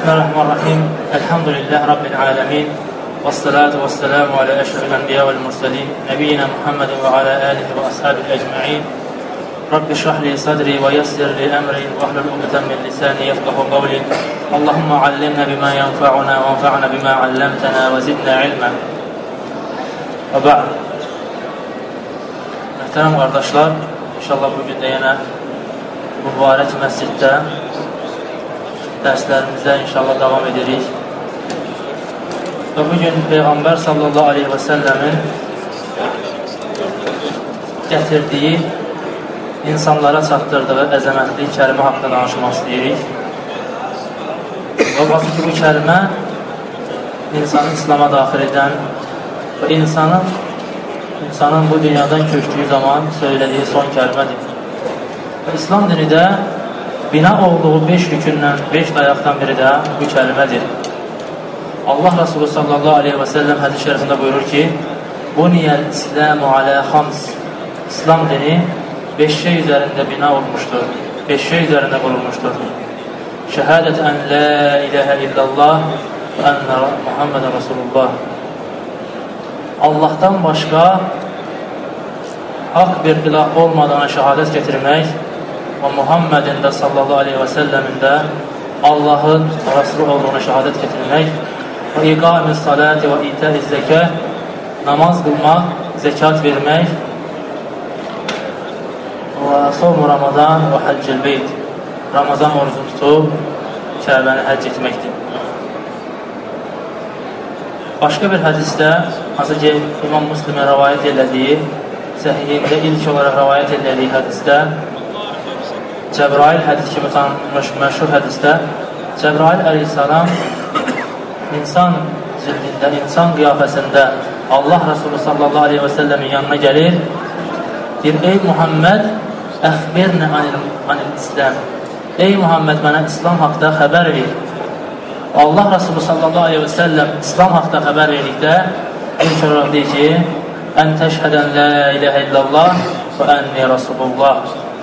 Bismillahirrahmanirrahim. Elhamdülillahi Rabbil alemin. Vessalatu vesselamu ala eşrefil enbiya vel mursalin. Nebiyyina Muhammedin ve ala alihi ve ashabihi ecma'in. Rabbi şrah li sadri ve yessir li emri ve ahlul ukdeten min lisani yefkahu qavli. Allahumma allimna bima yenfa'una ve enfa'na bima allamtana ve zidna ilmen. Ve ba'd. Muhterem kardeşler, inşallah bugün de yine mübarək məsciddə dərslərimizə inşallah davam edirik. Və bugün Peyğəmbər sallallahu aleyhi və səlləmin gətirdiyi, insanlara çatdırdığı əzəmətli kəlmə haqqında danışmaq istəyirik. Və baxın ki, bu kəlmə insanı İslama daxil edən və insanın bu dünyadan köçdüyü zaman söylədiyi son kəlmədir. İslam dini də bina olduğu 5 rükündən, 5 dayaqdan biri də bu kəlmədir. Allah Resulü sallallahu aleyhi və səlləm hədis şərifində buyurur ki, Buniyəl İsləmu alə xams. İslam dini 5 şey üzərində bina olmuşdur, 5 şey üzərində qurulmuşdur. Şəhədət ən la iləhə illallah və ənə Muhammedən Rasulullah. Allahdan başqa haqq bir ilah olmadığına şəhadət gətirmək və Muhammedin də sallallahu aleyhi və səlləmin də Allahın Rasulü olduğuna şəhadət gətirmək və iqamis saləti və itəz zəkə, namaz qılmaq, zəkat vermək və somu Ramazan və həccil beyt, Ramazan orucunu tutub Kəbəni həcc etməkdir. Başqa bir hədisdə, hansı ki İmam Müslimə rəvayət elədiyi, səhiyində ilk olaraq rəvayət elədiyi hədisdə, Cəbrail hədis kimi tanınmış məşhur hədisdə Cəbrail əleyhissalam insan cildində, insan qiyafəsində Allah Resulü sallallahu aleyhi və səlləmin yanına gəlir, deyir, ey Muhammed, əxbirnə anil İslam. Ey Muhammed, mənə İslam haqda xəbər ver. Allah Resulü sallallahu aleyhi və səlləm İslam haqda xəbər verdikdə ilk olaraq deyir ki, ən təşhədən la iləhə illallah və ənni Rasulullah.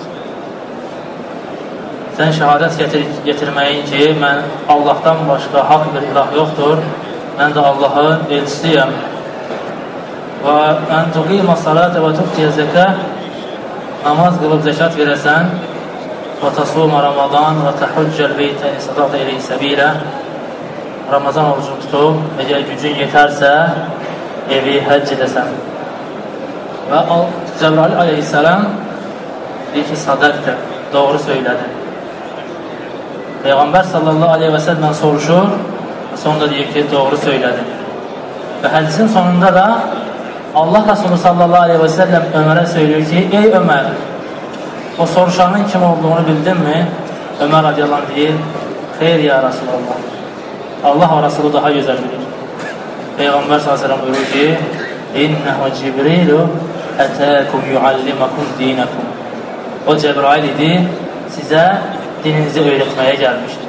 Sən şəhadət getirməyin ki, mən Allahdan başqa haqq bir ilah yoxdur, mən də Allahın elçisiyəm. Və ən tuqimə salətə və tuqtiyə zəkə, namaz qılıb zəkat verəsən, və tasuma Ramazan və təhuccəl beytə istədatə ilə səbilə, Ramazan orucunu tutub, əgər gücün yetərsə, evi həcc edəsən. Və Cəbrail aleyhissalam deyir ki, sadəqdir, doğru söylədi. Peyğəmbər sallallahu aleyhi və səlləm soruşur, sonunda deyir ki, doğru söylədi. Və hədisin sonunda da Allah Resulü sallallahu aleyhi və səlləm Ömərə söylüyor ki, ey Ömər, o soruşanın kim olduğunu bildin mi? Ömər radiyallahu anh deyir, xeyr ya Resulallah. Allah və Resulü daha gözəl bilir. Peyğəmbər sallallahu aleyhi və səlləm buyurur ki, İnnəhu Cibrilu ətəkum yuallimakum dinəkum. O Cəbrail idi, sizə dininizi öyrətməyə gəlmişdir.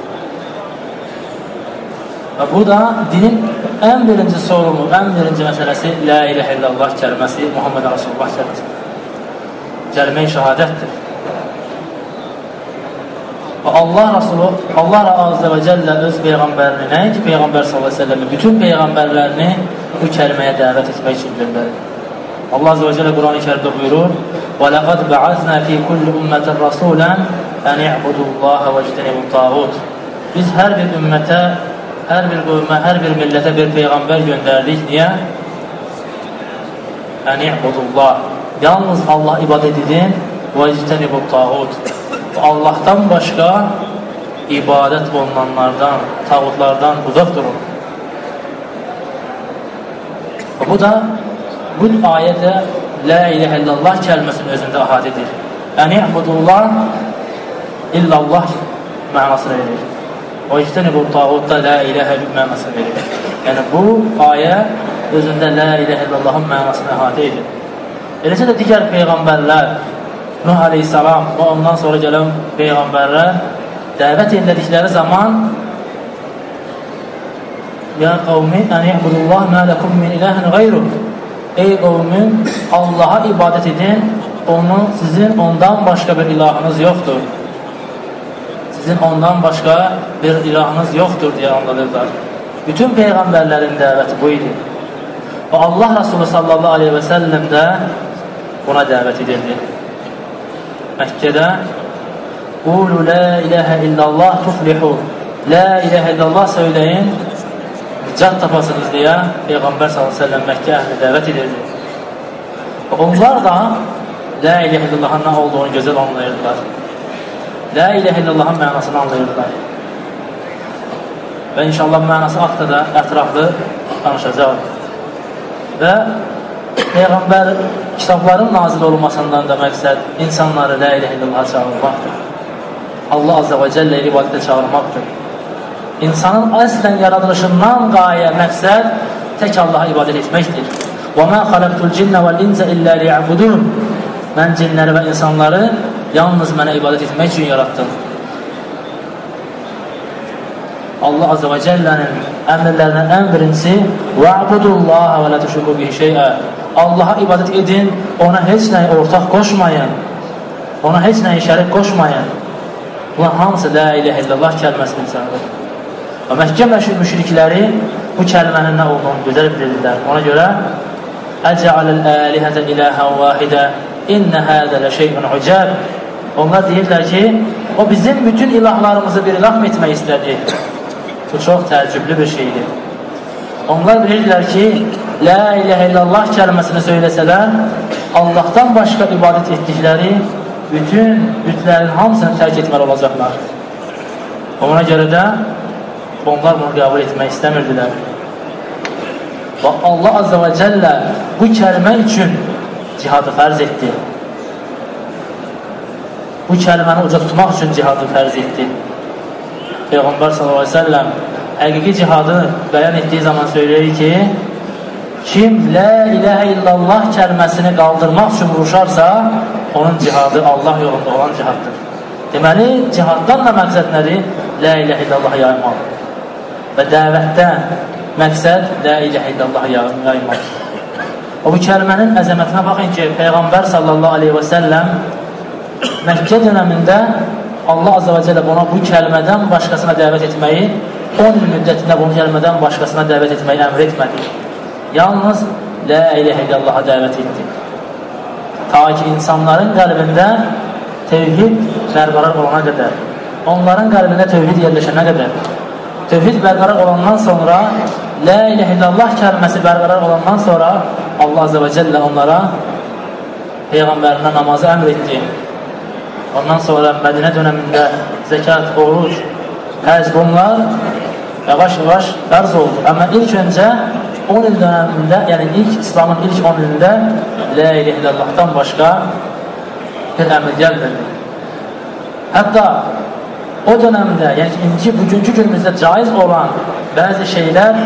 Və bu da dinin ən birinci sorunu, ən birinci məsələsi la iləhə illallah kəlməsi, Muhammed Rasulullah kəlməsi. Kəlmə-i şəhadətdir. Və Allah Rasulü, Allah Azze və Cəllə öz Peyğəmbərini, nəinki Peyğəmbər sallallahu aleyhi ve sellem'i, bütün Peyğəmbərlərini bu kəlməyə dəvət etmək üçün göndərir. Allah Azze və Cəllə Quran-ı Kərimdə buyurur, وَلَقَدْ بَعَثْنَا فِي كُلِّ أُمَّةٍ رَسُولًا أَنْ يَعْبُدُوا اللّٰهَ وَاجْتَنِبُوا الطَّاغُوتَ. Biz hər bir ümmətə, hər bir qövmə, hər bir millətə bir Peyğəmbər göndərdik. Niyə? أَنْ يَعْبُدُوا اللّٰهِ. Yalnız Allah ibadət edin وَاجْتَنِبُوا الطَّاغُوتَ. Allahdan başqa ibadət olunanlardan, tağutlardan uzaq durun. Bu da bu ayədə la iləhə illallah kəlməsinin özündə əhatə edir. Yəni, ibudullah illallah mənasını verir. O ictənibu tağutda la iləhə mənasını verir. Yəni, bu ayə özündə la iləhə illallahın mənasını əhatə edir. Eləcə də digər Peyğəmbərlər, Nuh aleyhissalam və ondan sonra gələn Peyğəmbərlər dəvət edildikləri zaman Ya qavmi, ən ibudullah mə ləkum min iləhən qeyruh. Ey qavmin, Allaha ibadət edin, sizin ondan başqa bir ilahınız yoxdur. sizin ondan başqa bir ilahınız yoxdur deyə anladırlar. Bütün peyğəmbərlərin dəvəti bu idi. Və Allah Resulü sallallahu aleyhi və səlləm də buna dəvət edirdi. Məkkədə Qulu la ilahə illallah tuflihu, la ilahə illallah söyləyin, nicat tapasınız deyə Peyğəmbər sallallahu aleyhi və səlləm Məkkə əhli dəvət edirdi. Və onlar da la ilahə illallahın nə olduğunu gözəl anlayırdılar. La ilahə illallahın mənasını anlayırdılar. Və inşallah mənası haqqında da ətraflı danışacaq. Və Peyğəmbər kitabların nazil olmasından da məqsəd insanları la ilahə illallah çağırmaqdır. Allah Azza və Cəllə ibadətə çağırmaqdır. İnsanın əslən yaradılışından qayə, məqsəd tək Allaha ibadət etməkdir. وَمَا خَلَقْتُ الْجِنَّ وَالْاِنْزَ إِلَّا لِيَعْبُدُونَ Mən cinləri və insanları yalnız mənə ibadət etmək üçün yaratdım. Allah Azza və Cəllənin əmrlərindən ən birincisi وَعْبُدُ اللّٰهَ وَلَا تُشْرِكُوا بِهِ شَيْئًا Allaha ibadət edin, ona heç nəyi ortaq qoşmayın, ona heç nəyi şərik qoşmayın. Bunlar hamısı la ilahə illallah kəlməsini çağırır. Və Məkkə müşrikləri bu kəlmənin nə olduğunu gözəl bilirlər. Ona görə Əcəaləl əlihətə iləhən vahidə İnnə hədə lə şeyun ucəb Onlar deyirlər ki, o bizim bütün ilahlarımızı bir ilah etmək istədi. Bu çox təəccüblü bir şeydir. Onlar bilirlər ki, la ilahə illallah kəlməsini söyləsələr, Allahdan başqa ibadət etdikləri bütün bütlərin hamısını tərk etməli olacaqlar. Ona görə də onlar bunu qəbul etmək istəmirdilər. Və Allah Azza və Cəllə bu kəlmə üçün cihadı fərz etdi. Bu kəlməni uca tutmaq üçün cihadı fərz etdi. Peyğəmbər sallallahu aleyhi ve sellem həqiqi cihadı bəyan etdiyi zaman söyləyir ki, kim la ilahə illallah kəlməsini qaldırmaq üçün vuruşarsa, onun cihadı Allah yolunda olan cihaddır. Deməli, cihaddan da məqsəd nədir? La ilahə illallah yaymaq. Və dəvətdən məqsəd la ilahə illallah yaymaq. O bu kəlmənin əzəmətinə baxın ki, Peyğəmbər sallallahu aleyhi və səlləm Məkkə dönəmində Allah Azza və Cəllə ona bu kəlmədən başqasına dəvət etməyi, 10 il müddətində bu kəlmədən başqasına dəvət etməyi əmr etmədi. Yalnız la ilahə illallaha dəvət etdi. Ta ki insanların qəlbində tevhid bərqərar olana qədər, onların qəlbində tevhid yerləşənə qədər, tevhid bərqərar olandan sonra, la ilahə illallah kəlməsi bərqərar olandan sonra Allah Azza və Cəllə onlara Peyğəmbərinə namazı əmr etdi. Ondan sonra Mədinə dönəmində zəkat, oruc, həcc bunlar yavaş-yavaş fərz oldu. Amma ilk öncə 10 il dönəmində, yəni İslamın ilk 10 ilində la ilahə illallahdan başqa bir əmr gəlmirdi. Hətta o dönəmdə, yəni bugünkü günümüzdə caiz olan bəzi şeylər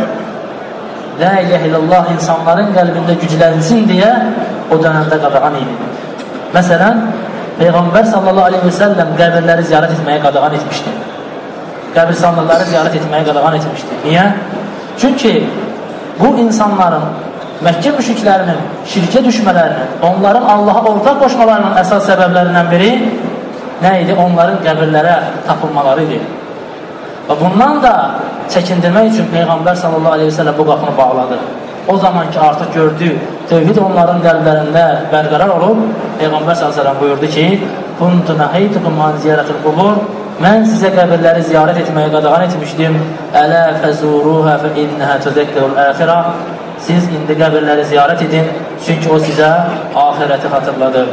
la ilahə illallah insanların qəlbində güclənsin deyə o dönəmdə qadağan idi. Məsələn, Peyğəmbər sallallahu aleyhi və səlləm qəbirləri ziyarət etməyə qadağan etmişdi. Qəbirstanlıqları ziyarət etməyə qadağan etmişdi. Niyə? Çünki bu insanların, Məkkə müşriklərinin şirkə düşmələrinin, onların Allaha ortaq qoşmalarının əsas səbəblərindən biri nə idi? Onların qəbirlərə tapılmaları idi. Və bundan da çəkindirmək üçün Peyğəmbər sallallahu aleyhi və səlləm bu qapını bağladı. O zaman ki, artıq gördü, tevhid onların qəlblərində bərqərar olub, Peyğəmbər s.ə.v buyurdu ki, Kuntu nəhəytukum an ziyarətul qubur Mən sizə qəbirləri ziyarət etməyə qadağan etmişdim. Ələ fəzuruhə fə innəhə tüzəkkirul əxirə Siz indi qəbirləri ziyarət edin, çünki o sizə ahirəti xatırladır.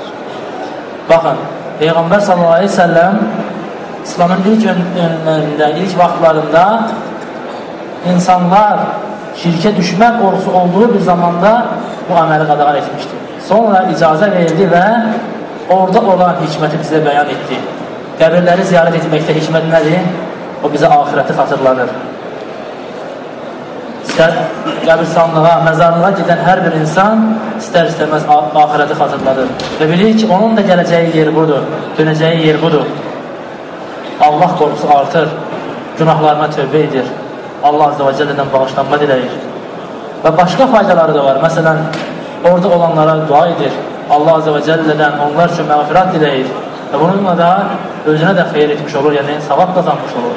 Baxın, Peyğəmbər s.ə.v İslamın ilk önlərində, ilk vaxtlarında insanlar şirkə düşmək qorxusu olduğu bir zamanda bu əməli qadağan etmişdi. Sonra icazə verdi və orada olan hikməti bizə bəyan etdi. Qəbirləri ziyarət etməkdə hikmət nədir? O bizə ahirəti xatırlanır. İstər qəbirstanlığa, məzarlığa gedən hər bir insan istər-istəməz ahirəti xatırlanır. Və bilir ki, onun da gələcəyi yer budur, dönəcəyi yer budur. Allah qorxusu artır, günahlarına tövbə edir. Allah Azza və Cəllədən bağışlanma diləyir. Və başqa faydaları da var. Məsələn, orada olanlara dua edir. Allah Azza və Cəllədən onlar üçün məğfirət diləyir. və bununla da özünə də xeyir etmiş olur, yəni savab qazanmış olur.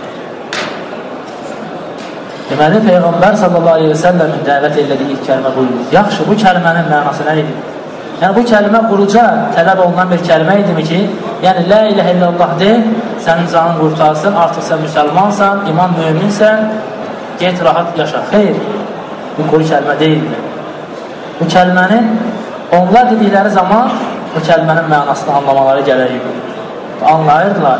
Deməli, Peyğəmbər sallallahu aleyhi və səlləmin dəvət elədiyi ilk kəlmə buyurur. Yaxşı, bu kəlmənin mənası nə idi? Yəni, bu kəlmə quruca tələb olunan bir kəlmə idimi ki, yəni, la iləhə illallah de, sənin canın qurtarsın, artıq sən müsəlmansan, iman müminsən, get, rahat yaşa. Xeyr, bu quru kəlmə deyildi. Bu kəlmənin, onlar dedikləri zaman, bu kəlmənin mənasını anlamaları gəlirdi. Anlayırdılar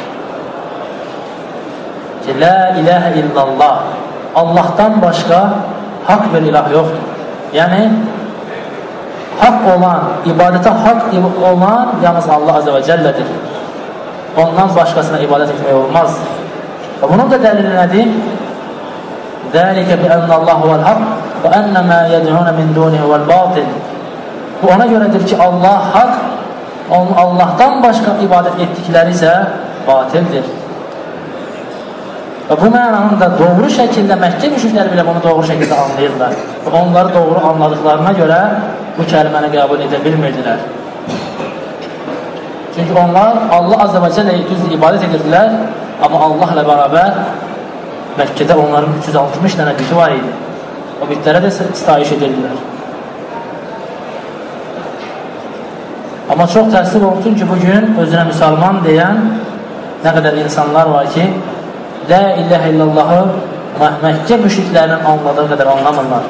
ki, la iləhə illallah, Allahdan başqa haqq bir ilah yoxdur. Yəni, haqq olan, ibadətə haqq olan yalnız Allah Azə və Cəllədir. Ondan başqasına ibadət etmək olmaz. Və bunun da dəlili nədir? Zəlikə bi'ənnəllahu vəl-haqq və ənəmə yəd'unə min dunihi vəl-batil. Bu ona görədir ki, Allah haqq, Allahdan başqa ibadət etdikləri isə batildir. Və bu mənanın da doğru şəkildə Məkkə müşrikləri belə bunu doğru şəkildə anlayırlar. Və onları doğru anladıqlarına görə bu kəlməni qəbul edə bilmirdilər. Çünki onlar Allah Azə və Cəlləyə düzdür ibadət edirdilər, amma Allah ilə bərabər Məkkədə onların 360 dənə büti var idi. O bütlərə də istayiş edirdilər. Amma çox təəssüf olsun ki, bugün özünə müsəlman deyən nə qədər insanlar var ki, la iləhə illallahı Məkkə müşriklərinin anladığı qədər anlamırlar.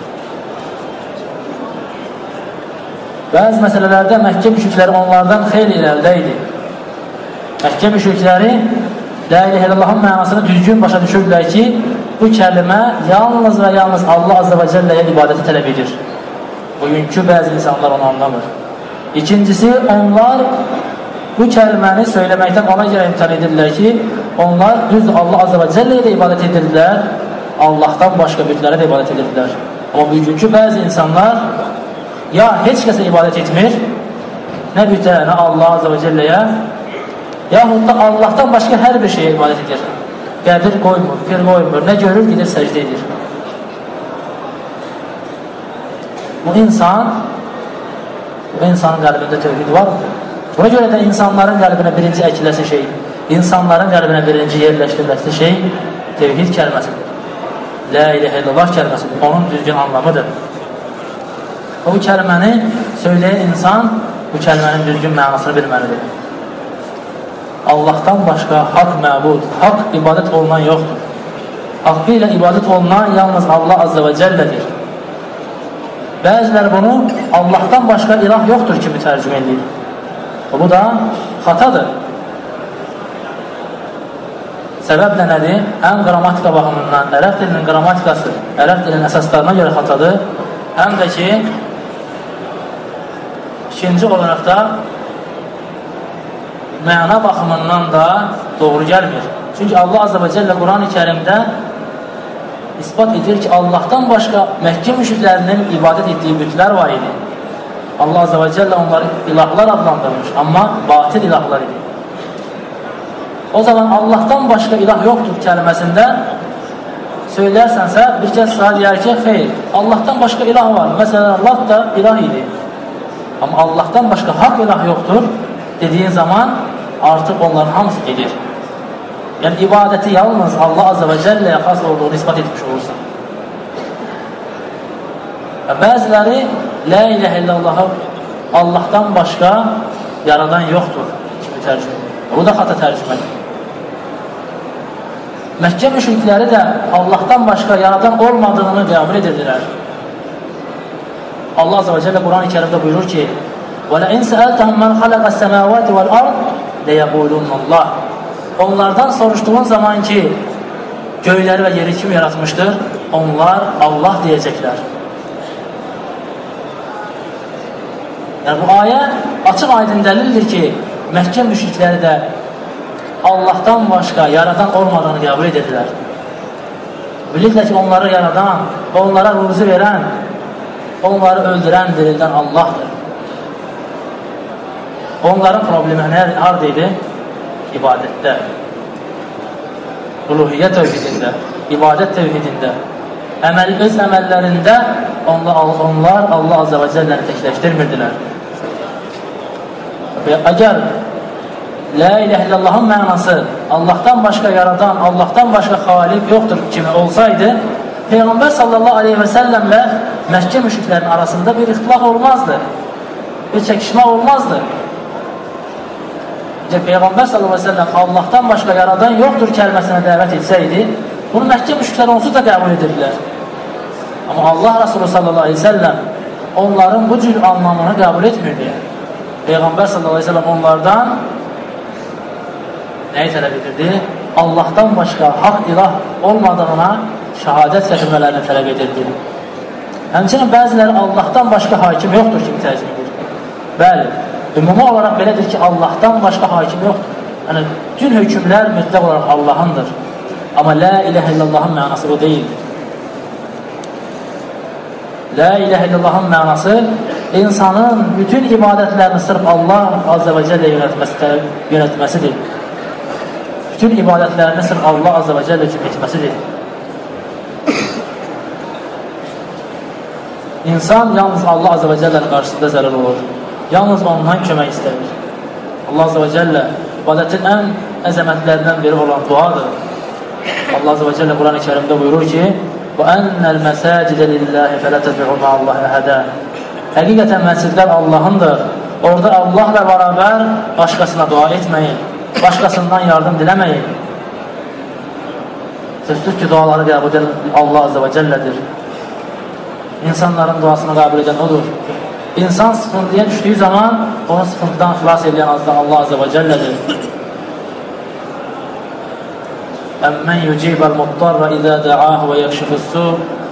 Bəzi məsələlərdə Məkkə müşrikləri onlardan xeyli irəlidə idi. Məkkə müşrikləri la iləhə illallahın mənasını düzgün başa düşürdülər ki, bu kəlmə yalnız və yalnız Allah Azə və Cəlləyə ibadəti tələb edir. Bugünkü bəzi insanlar onu anlamır. İkincisi, onlar bu kəlməni söyləməkdən ona görə imtihan edirlər ki, onlar düz Allah Azə və Cəlləyə də ibadət edirlər, Allahdan başqa bütlərə də ibadət edirlər. Amma bugünkü bəzi insanlar ya heç kəsə ibadət etmir, nə bütə, nə Allah Azə və Cəlləyə, yaxud da Allahdan başqa hər bir şeyə ibadət edir. Qədir qoymur, pir qoymur, nə görür, gedir, səcdə edir. Bu insanın qəlbində tövhid var. Buna görə də insanların qəlbinə birinci əkiləsi şey, insanların qəlbinə birinci yerləşdiriləsi şey tevhid kəlməsidir. La iləhə illallah kəlməsidir. Onun düzgün anlamıdır. O kəlməni söyləyən insan bu kəlmənin düzgün mənasını bilməlidir. Allahdan başqa haqq məbud, haqq ibadət olunan yoxdur. Haqqı ilə ibadət olunan yalnız Allah Azə və Cəllədir. Bəzilər bunu Allahdan başqa ilah yoxdur kimi tərcümə edir. Bu da xatadır. Səbəb də nədir? Həm qrammatika baxımından, ərəb dilinin qrammatikası, ərəb dilinin əsaslarına görə xatadır. Həm də ki, ikinci olaraq da məna baxımından da doğru gəlmir. Çünki Allah Azə və Cəllə Quran-ı Kərimdə ispat edir ki, Allahdan başqa Məkkə müşriklərinin ibadət etdiyi bütlər var idi. Allah Azə və Cəllə onları ilahlar adlandırmış, amma batil ilahlar idi. O zaman Allahdan başqa ilah yoxdur kəlməsində söylərsənsə, bir kəs sana deyər ki, xeyr, Allahdan başqa ilah var. Məsələn, Allah da ilah idi. Amma Allahdan başqa haqq ilah yoxdur dediyin zaman artıq onların hamısı gedir. Yəni, ibadəti yalnız Allah Azə və Cəlləyə xas olduğunu ispat etmiş olursan. Bəziləri la iləhə illallahı Allahdan başqa yaradan yoxdur kimi tərcümə. Bu da xata tərcümədir. Məkkə müşrikləri də Allahdan başqa yaradan olmadığını qəbul edirdilər. Allah Azə və Cəllə Quran-ı Kərimdə buyurur ki, وَلَئِنْ سَأَلْتَهُمْ مَنْ خَلَقَ السَّمَاوَاتِ وَالْأَرْضِ لَيَقُولُنَّ اللّٰهِ Onlardan soruşduğun zaman ki, göyləri və yeri kim yaratmışdır? Onlar Allah deyəcəklər. Yəni, bu ayə açıq aydın dəlildir ki, Məkkə müşrikləri də Allahdan başqa yaradan olmadığını qəbul edirlər. Bilirlər ki, onları yaradan və onlara ruzi verən, onları öldürən, dirildən Allahdır. Onların problemi harada idi? İbadətdə. Uluhiyyət tövhidində, ibadət tövhidində, öz əməllərində onlar Allah Azə və Cəlləni təkləşdirmirdilər. Və əgər La ilahe illallahın mənası Allahdan başqa yaradan, Allahdan başqa xaliq yoxdur kimi olsaydı, Peyğəmbər sallallahu aleyhi və səlləmlə Məkkə müşriklərin arasında bir ixtilaf olmazdı, bir çəkişmə olmazdı. Peyğəmbər sallallahu aleyhi və səlləm Allahdan başqa yaradan yoxdur kəlməsinə dəvət etsəydi, bunu Məkkə müşrikləri onsuz da qəbul edirdilər. Amma Allah Resulü sallallahu aleyhi və səlləm onların bu cür anlamını qəbul etmirdi. Peyğəmbər sallallahu aleyhi və səlləm onlardan nəyi tələb edirdi? Allahdan başqa haqq ilah olmadığına şəhadət gətirmələrini tələb edirdi. Həmçinin bəziləri Allahdan başqa hakim yoxdur kimi tərcümə edir. Bəli, ümumi olaraq belədir ki, Allahdan başqa hakim yoxdur. Yəni, bütün hökmlər mütləq olaraq Allahındır. Amma la ilahə illallahın mənası bu deyildir. La ilahə illallahın mənası insanın bütün ibadətlərini sırf Allah azze və cəllə yönətməsidir. Bütün ibadətlərini sırf Allah azze və cəllə üçün etməsidir. İnsan yalnız Allah azze və cəllənin qarşısında zərər olur. Yalnız ondan kömək istəyir. Allah azze və cəllə ibadətin ən əzəmətlərindən biri olan duadır. Allah azze və cəllə Quran-ı Kərimdə buyurur ki, وَأَنَّ الْمَسَاجِدَ لِلَّهِ فَلَا تَدْعُوا مَعَ اللَّهِ أَحَدًا. Həqiqətən məscidlər Allahındır. Orada Allahla bərabər başqasına dua etməyin, başqasından yardım diləməyin. Sözsüz ki, duaları qəbul edən Allah azze və cəllədir. İnsanların duasını qəbul edən odur. İnsan sıxıntıya düşdüyü zaman onu sıxıntıdan xilas edən Allah azze və cəllədir. Əmmən yucibəl muttarra izə də'ahu və yəkşifussu.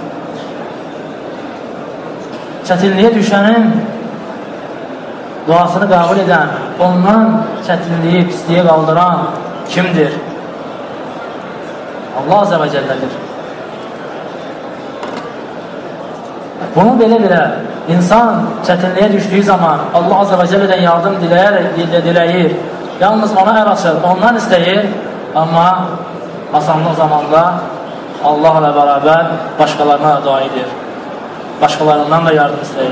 Çətinliyə düşənin duasını qəbul edən, ondan çətinliyi, pisliyə qaldıran kimdir? Allah azze və cəllədir. Bunu belə insan çətinliyə düşdüyü zaman Allah azze və cəllədən yardım diləyir, yalnız ona əl açır, ondan istəyir, amma asanlıq zamanda Allah ilə bərabər başqalarına da dua edir, başqalarından da yardım istəyir.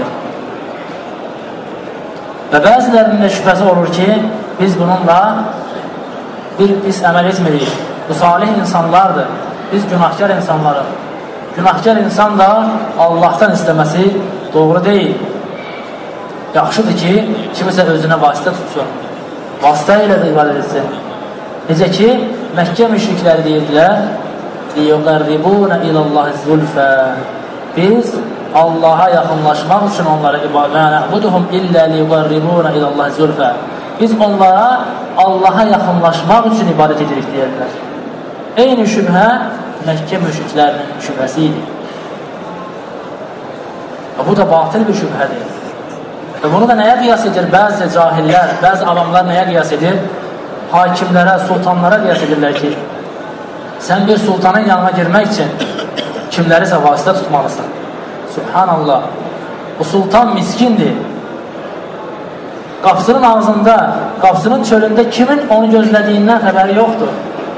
Və bəzilərinin də şübhəsi olur ki, biz bununla bir pis əməl etmirik. Bu salih insanlardır, biz günahkar insanlarıq. Günahkar insan da Allahdan istəməsi doğru deyil. Yaxşıdır ki, kimisə özünə vasitə tutsun, vasitə ilə də ibadət etsin. Necə ki, Məkkə müşrikləri deyirdilər, لِيُقَرِّبُونَ إِلَى اللّٰهِ زُلْفَى. Biz Allaha yaxınlaşmaq üçün onlara نَعْبُدُهُمْ إِلَّا لِيُقَرِّبُونَ إِلَى اللّٰهِ زُلْفَى. Biz onlara Allaha yaxınlaşmaq üçün ibadət edirik deyirlər. Eyni şübhə Məkkə müşriklərinin şübhəsi idi. Bu da batıl bir şübhədir. Və bunu da nəyə qiyas edir? Bəzi cahillər, bəzi avamlar nəyə qiyas edir? Hakimlərə, sultanlara qiyas edirlər ki, sən bir sultanın yanına girmək üçün kimlərisə vasitə tutmalısın. Subhanallah, bu sultan miskindir. Qapısının ağzında, qapısının çölündə kimin onu gözlədiyindən xəbəri yoxdur.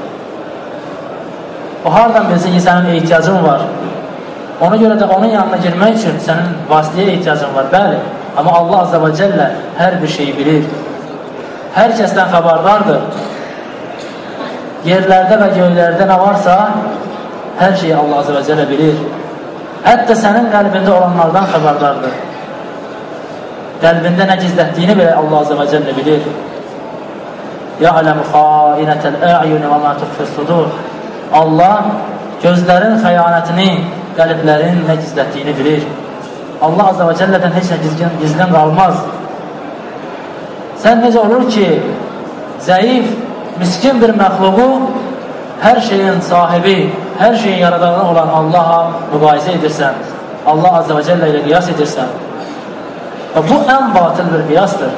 O hardan bilsin ki, sənin ehtiyacın var. Ona görə də onun yanına girmək üçün sənin vasitəyə ehtiyacın var, bəli. Amma Allah azze və cəllə hər bir şeyi bilir. Hər kəsdən xəbardardır. Yerlərdə və göylərdə nə varsa, hər şeyi Allah azze və cəllə bilir. Hətta sənin qəlbində olanlardan xəbardardır. Qəlbində nə gizlətdiyini belə Allah azze və cəllə bilir. يَعْلَمُ خَائِنَةَ الْأَعْيُنِ وَمَا تُخْفِي الصُّدُورِ. Allah gözlərin xəyanətini, qəlblərin nə gizlətdiyini bilir. Allah azze və cəllədən heç nə gizlən qalmaz. Sən necə olur ki, zəif, miskin bir məxluqu hər şeyin sahibi, hər şeyin yaradanı olan Allaha müqayisə edirsən, Allah azze və cəllə ilə qiyas edirsən. Və bu ən batıl bir qiyasdır.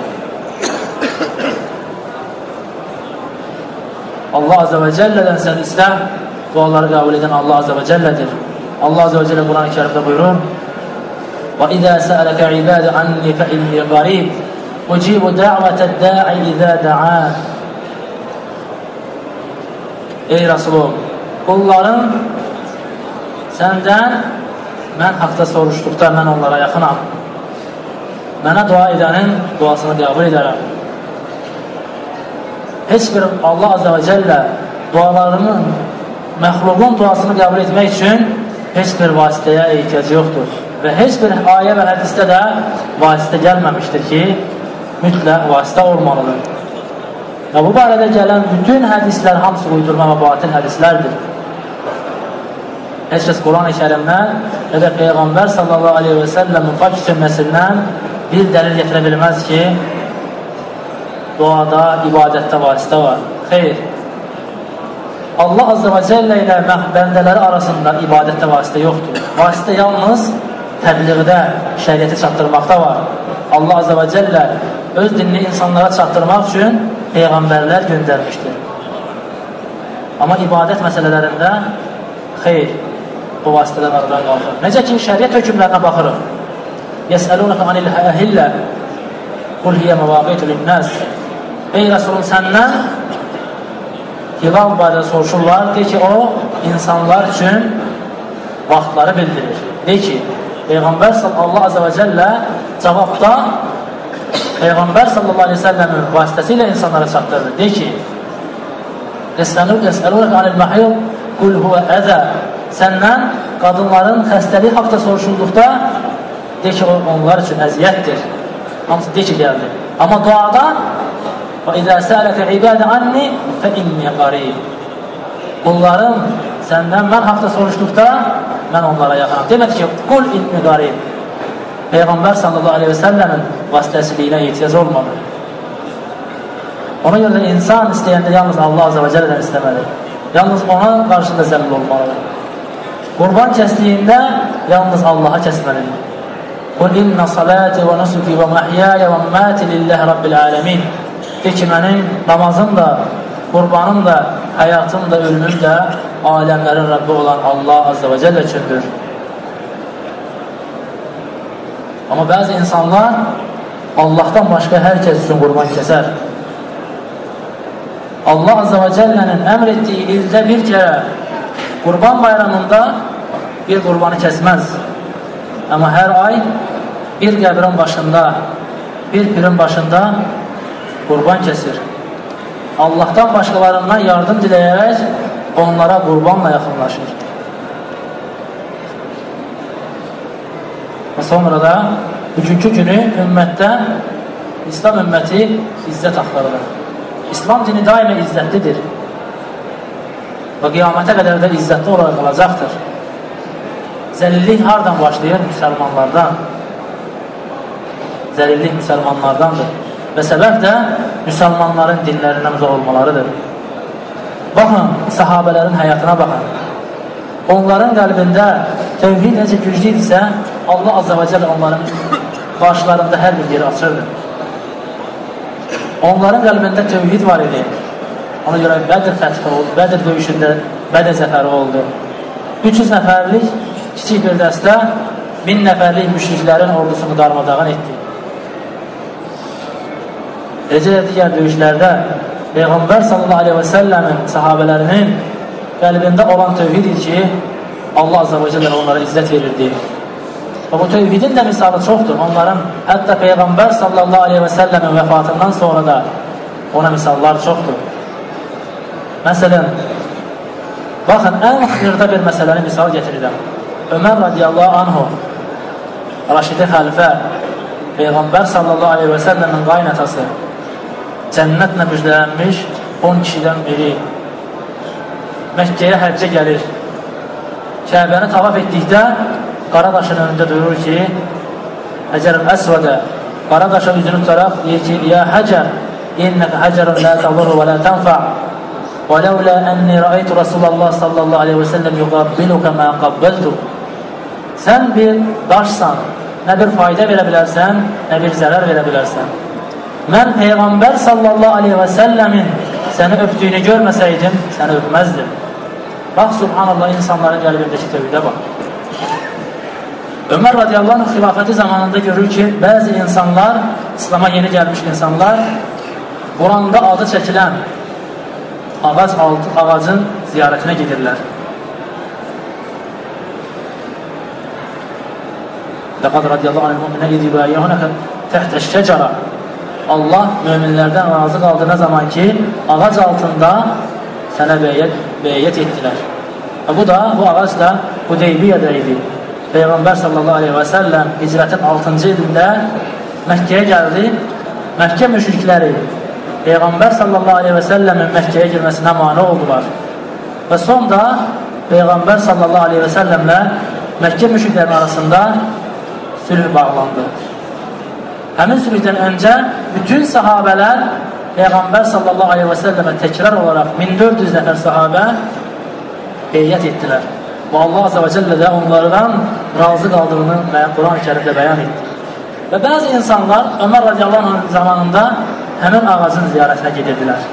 Allah azze və cəllədən sən istə, duaları qəbul edən Allah azze və cəllədir. Allah azze və cəllə Quran-ı Kərimdə buyurur, وَإِذَا سَأَلَكَ عِبَادِ عَنِّي فَإِنِّي قَرِيبٌ أُجِيبُ دَعْوَةَ الدَّاعِ إِذَا دَعَانِ. Ey Rasulum, qulların səndən mən haqda soruşduqda mən onlara yaxınam. Mənə dua edənin duasını qəbul edərəm. heç bir Allah Azze və Cəllə dualarının, məxluqun duasını qəbul etmək üçün heç bir vasitəyə ehtiyac yoxdur. Və heç bir ayə və hədisdə də vasitə gəlməmişdir ki, mütləq vasitə olmalıdır. Və bu barədə gələn bütün hədislər hamısı uydurma və batil hədislərdir. Heç kəs Quran-ı Kərimdən və də Peyğəmbər sallallahu aleyhi və səlləmin pak sünnəsindən bir dəlil gətirə bilməz ki, duada, ibadətdə vasitə var. Xeyr. Allah Azze və Cəllə ilə bəndələri arasında ibadətdə vasitə yoxdur. Vasitə yalnız təbliğdə, şəriəti çatdırmaqda var. Allah Azze və Cəllə öz dinini insanlara çatdırmaq üçün Peyğəmbərlər göndərmişdir. Amma ibadət məsələlərində xeyr, bu vasitədən aradan qalxır. Necə ki, şəriət hökmlərinə baxırıq. Yəsəlunəkə anil əhillə qul hiyyə məvaqitu linnəs. Ey Rəsulun, səndən hilal barədə soruşurlar, deyir ki, o, insanlar üçün vaxtları bildirir. Deyir ki, Peyğəmbər Allah Azze və Cəllə cavabda Peyğəmbər sallallahu aleyhi ve sellemin vasitəsilə insanlara çatdırır. Deyir ki, Yəsəlunəkə anil məhil qul huvə əzə. Səndən qadınların xəstəliyi haqda soruşulduqda deyir ki, onlar üçün əziyyətdir. Hamısı deyir ki, gəldi. Amma duada وَإِذَا سَأَلَكَ عِبَادَ عَنِّي فَإِنِّي قَرِيبٌ. Bunların səndən mən haqda soruşduqda mən onlara yaxınam. Demək ki, qul inni qarib. Peyğəmbər sallallahu aleyhi ve sellemin vasitəçiliyinə ehtiyac olmadı. Ona görə də insan istəyəndə yalnız Allah Azze və Cəllədən istəməli. Yalnız ona qarşında zəmil olmalıdır. Qurban kəsdiyində yalnız Allaha kəsməlidir. Qul inna salati və nusuki və məhyaya və məti lillahi rabbil alemin. De ki, mənim namazım da, qurbanım da, həyatım da, ölümüm də aləmlərin Rəbbi olan Allah Azze və Cəllə üçündür. Amma bəzi insanlar Allahdan başqa hər kəs üçün qurban kəsər. Allah Azze və Cəllənin əmr etdiyi ildə bir kərə qurban bayramında bir qurbanı kəsməz. Amma hər ay bir qəbrin başında, bir pirin başında qurban kəsir. Allahdan başqalarından yardım diləyərək onlara qurbanla yaxınlaşır. Və sonra da bugünkü günü ümmətdə İslam ümməti izzət axtarılır. İslam dini daima izzətlidir. Və qiyamətə qədər də izzətli olaraq qalacaqdır. Zəlillik hardan başlayır? Müsəlmanlardan. Zəlillik müsəlmanlardandır. Və səbəb də müsəlmanların dinlərindən uzaq olmalarıdır. Baxın, sahabələrin həyatına baxın. Onların qəlbində tevhid necə güclüysə, Allah Azze və Cəllə onların başlarında hər bir yeri açırdı. Onların qəlbində tevhid var idi. Ona görə Bədir fəthi oldu, Bədir döyüşündə Bədir zəfəri oldu. 300 nəfərlik kiçik bir dəstə 1000 nəfərlik müşriklərin ordusunu darmadağın etdi. Eləcə də digər döyüşlərdə Peyğəmbər sallallahu aleyhi və səlləmin sahabələrinin qəlbində olan tövhid ki, Allah Azze və Cəllə onlara izzət verirdi. Və bu tövhidin də misalı çoxdur. Onların, hətta Peyğəmbər sallallahu aleyhi və səlləmin vəfatından sonra da ona misallar çoxdur. Məsələn, baxın, ən xırda bir məsələni misal gətirirəm. Ömər radiyallahu anhu, Raşidi xəlifə, Peyğəmbər sallallahu aleyhi və səlləmin qaynatası, cənnətlə müjdələnmiş 10 kişidən biri Məkkəyə həccə gəlir. Kəbəni tavaf etdikdə Qaradaşın önündə duyurur ki, Həcər-ül Əsvədə Qaradaşa üzünü tutaraq deyir ki, Ya Həcər, innəkə həcərun lə təvurru və lə tənfə' və ləulə ənni rəaytu Rasulallah sallallahu aleyhi və səlləm yuqabbilukə mə qabbəltu. Sən bir daşsan, nə bir fayda verə bilərsən, nə bir zərər verə bilərsən. Mən Peyğəmbər sallallahu aleyhi və səlləmin səni öpdüyünü görməsəydim, səni öpməzdim. Bax, subhanallah, insanların qəlbindəki tövhidə bax. Ömər radiyallahu anh xilafəti zamanında görür ki, bəzi insanlar, İslama yeni gəlmiş insanlar, Quranda adı çəkilən ağacın ziyarətinə gedirlər. Ləqad radiyallahu anh müminə idibəyəunəkə təhtə şəcərə Allah möminlərdən razı qaldığına zaman ki, ağac altında sənə beyyət etdilər. Bu ağac da Hudeybiyyədə idi. Peyğəmbər sallallahu aleyhi və səlləm hicrətin 6-cı ilində Məkkəyə gəldi. Məkkə müşrikləri Peyğəmbər sallallahu aleyhi və səlləmin Məkkəyə girməsinə mane oldular. Və sonra Peyğəmbər sallallahu aleyhi və səlləmlə Məkkə müşriklərin arasında sülh bağlandı. Həmin sülhdən öncə bütün sahabələr Peyğəmbər sallallahu aleyhi və səlləmə təkrar olaraq 1400 nəfər sahabə beyyət etdilər. Və Allah azə və cəllə də onlardan razı qaldığını Quran-ı Kərimdə bəyan etdi. Və bəzi insanlar Ömər radiyallahu anh zamanında həmin ağacın ziyarətinə gedirdilər.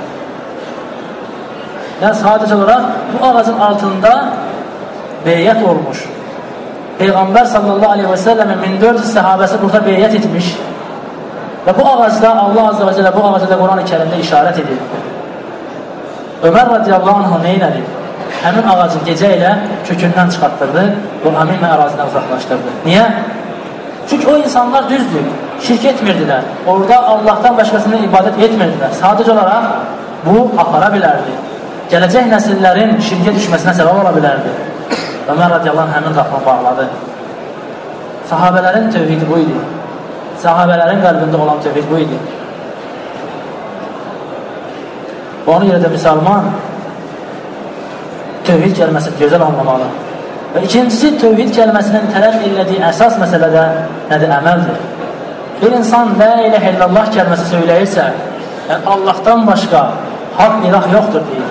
Yəni sadəcə olaraq bu ağacın altında beyyət olmuş. Peyğəmbər sallallahu aleyhi və səlləmin 1400 sahabəsi burada beyyət etmiş. Və bu ağacda Allah azə və cəllə bu ağacda Quran-ı Kərimdə işarət edir. Ömər radiyallahu anh nə elədi? Həmin ağacı gecə ilə kökündən çıxartdırdı və həmin ərazidən uzaqlaşdırdı. Niyə? Çünki o insanlar düzdür, şirk etmirdilər. Orada Allahdan başqasına ibadət etmirdilər. Sadəcə olaraq bu apara bilərdi. Gələcək nəsillərin şirkə düşməsinə səbəb ola bilərdi. Ömər radiyallahu anh həmin qapını bağladı. Sahabələrin tövhidi bu idi. Sahabələrin qəlbində olan tövhid bu idi. Ona görə də müsəlman tövhid kəlməsini gözəl anlamalı. Və ikincisi, tövhid kəlməsinin tələb elədiyi əsas məsələdə nədir? Əməldir. Bir insan la iləhə illallah kəlməsi söyləyirsə, yəni Allahdan başqa haqq ilah yoxdur deyir.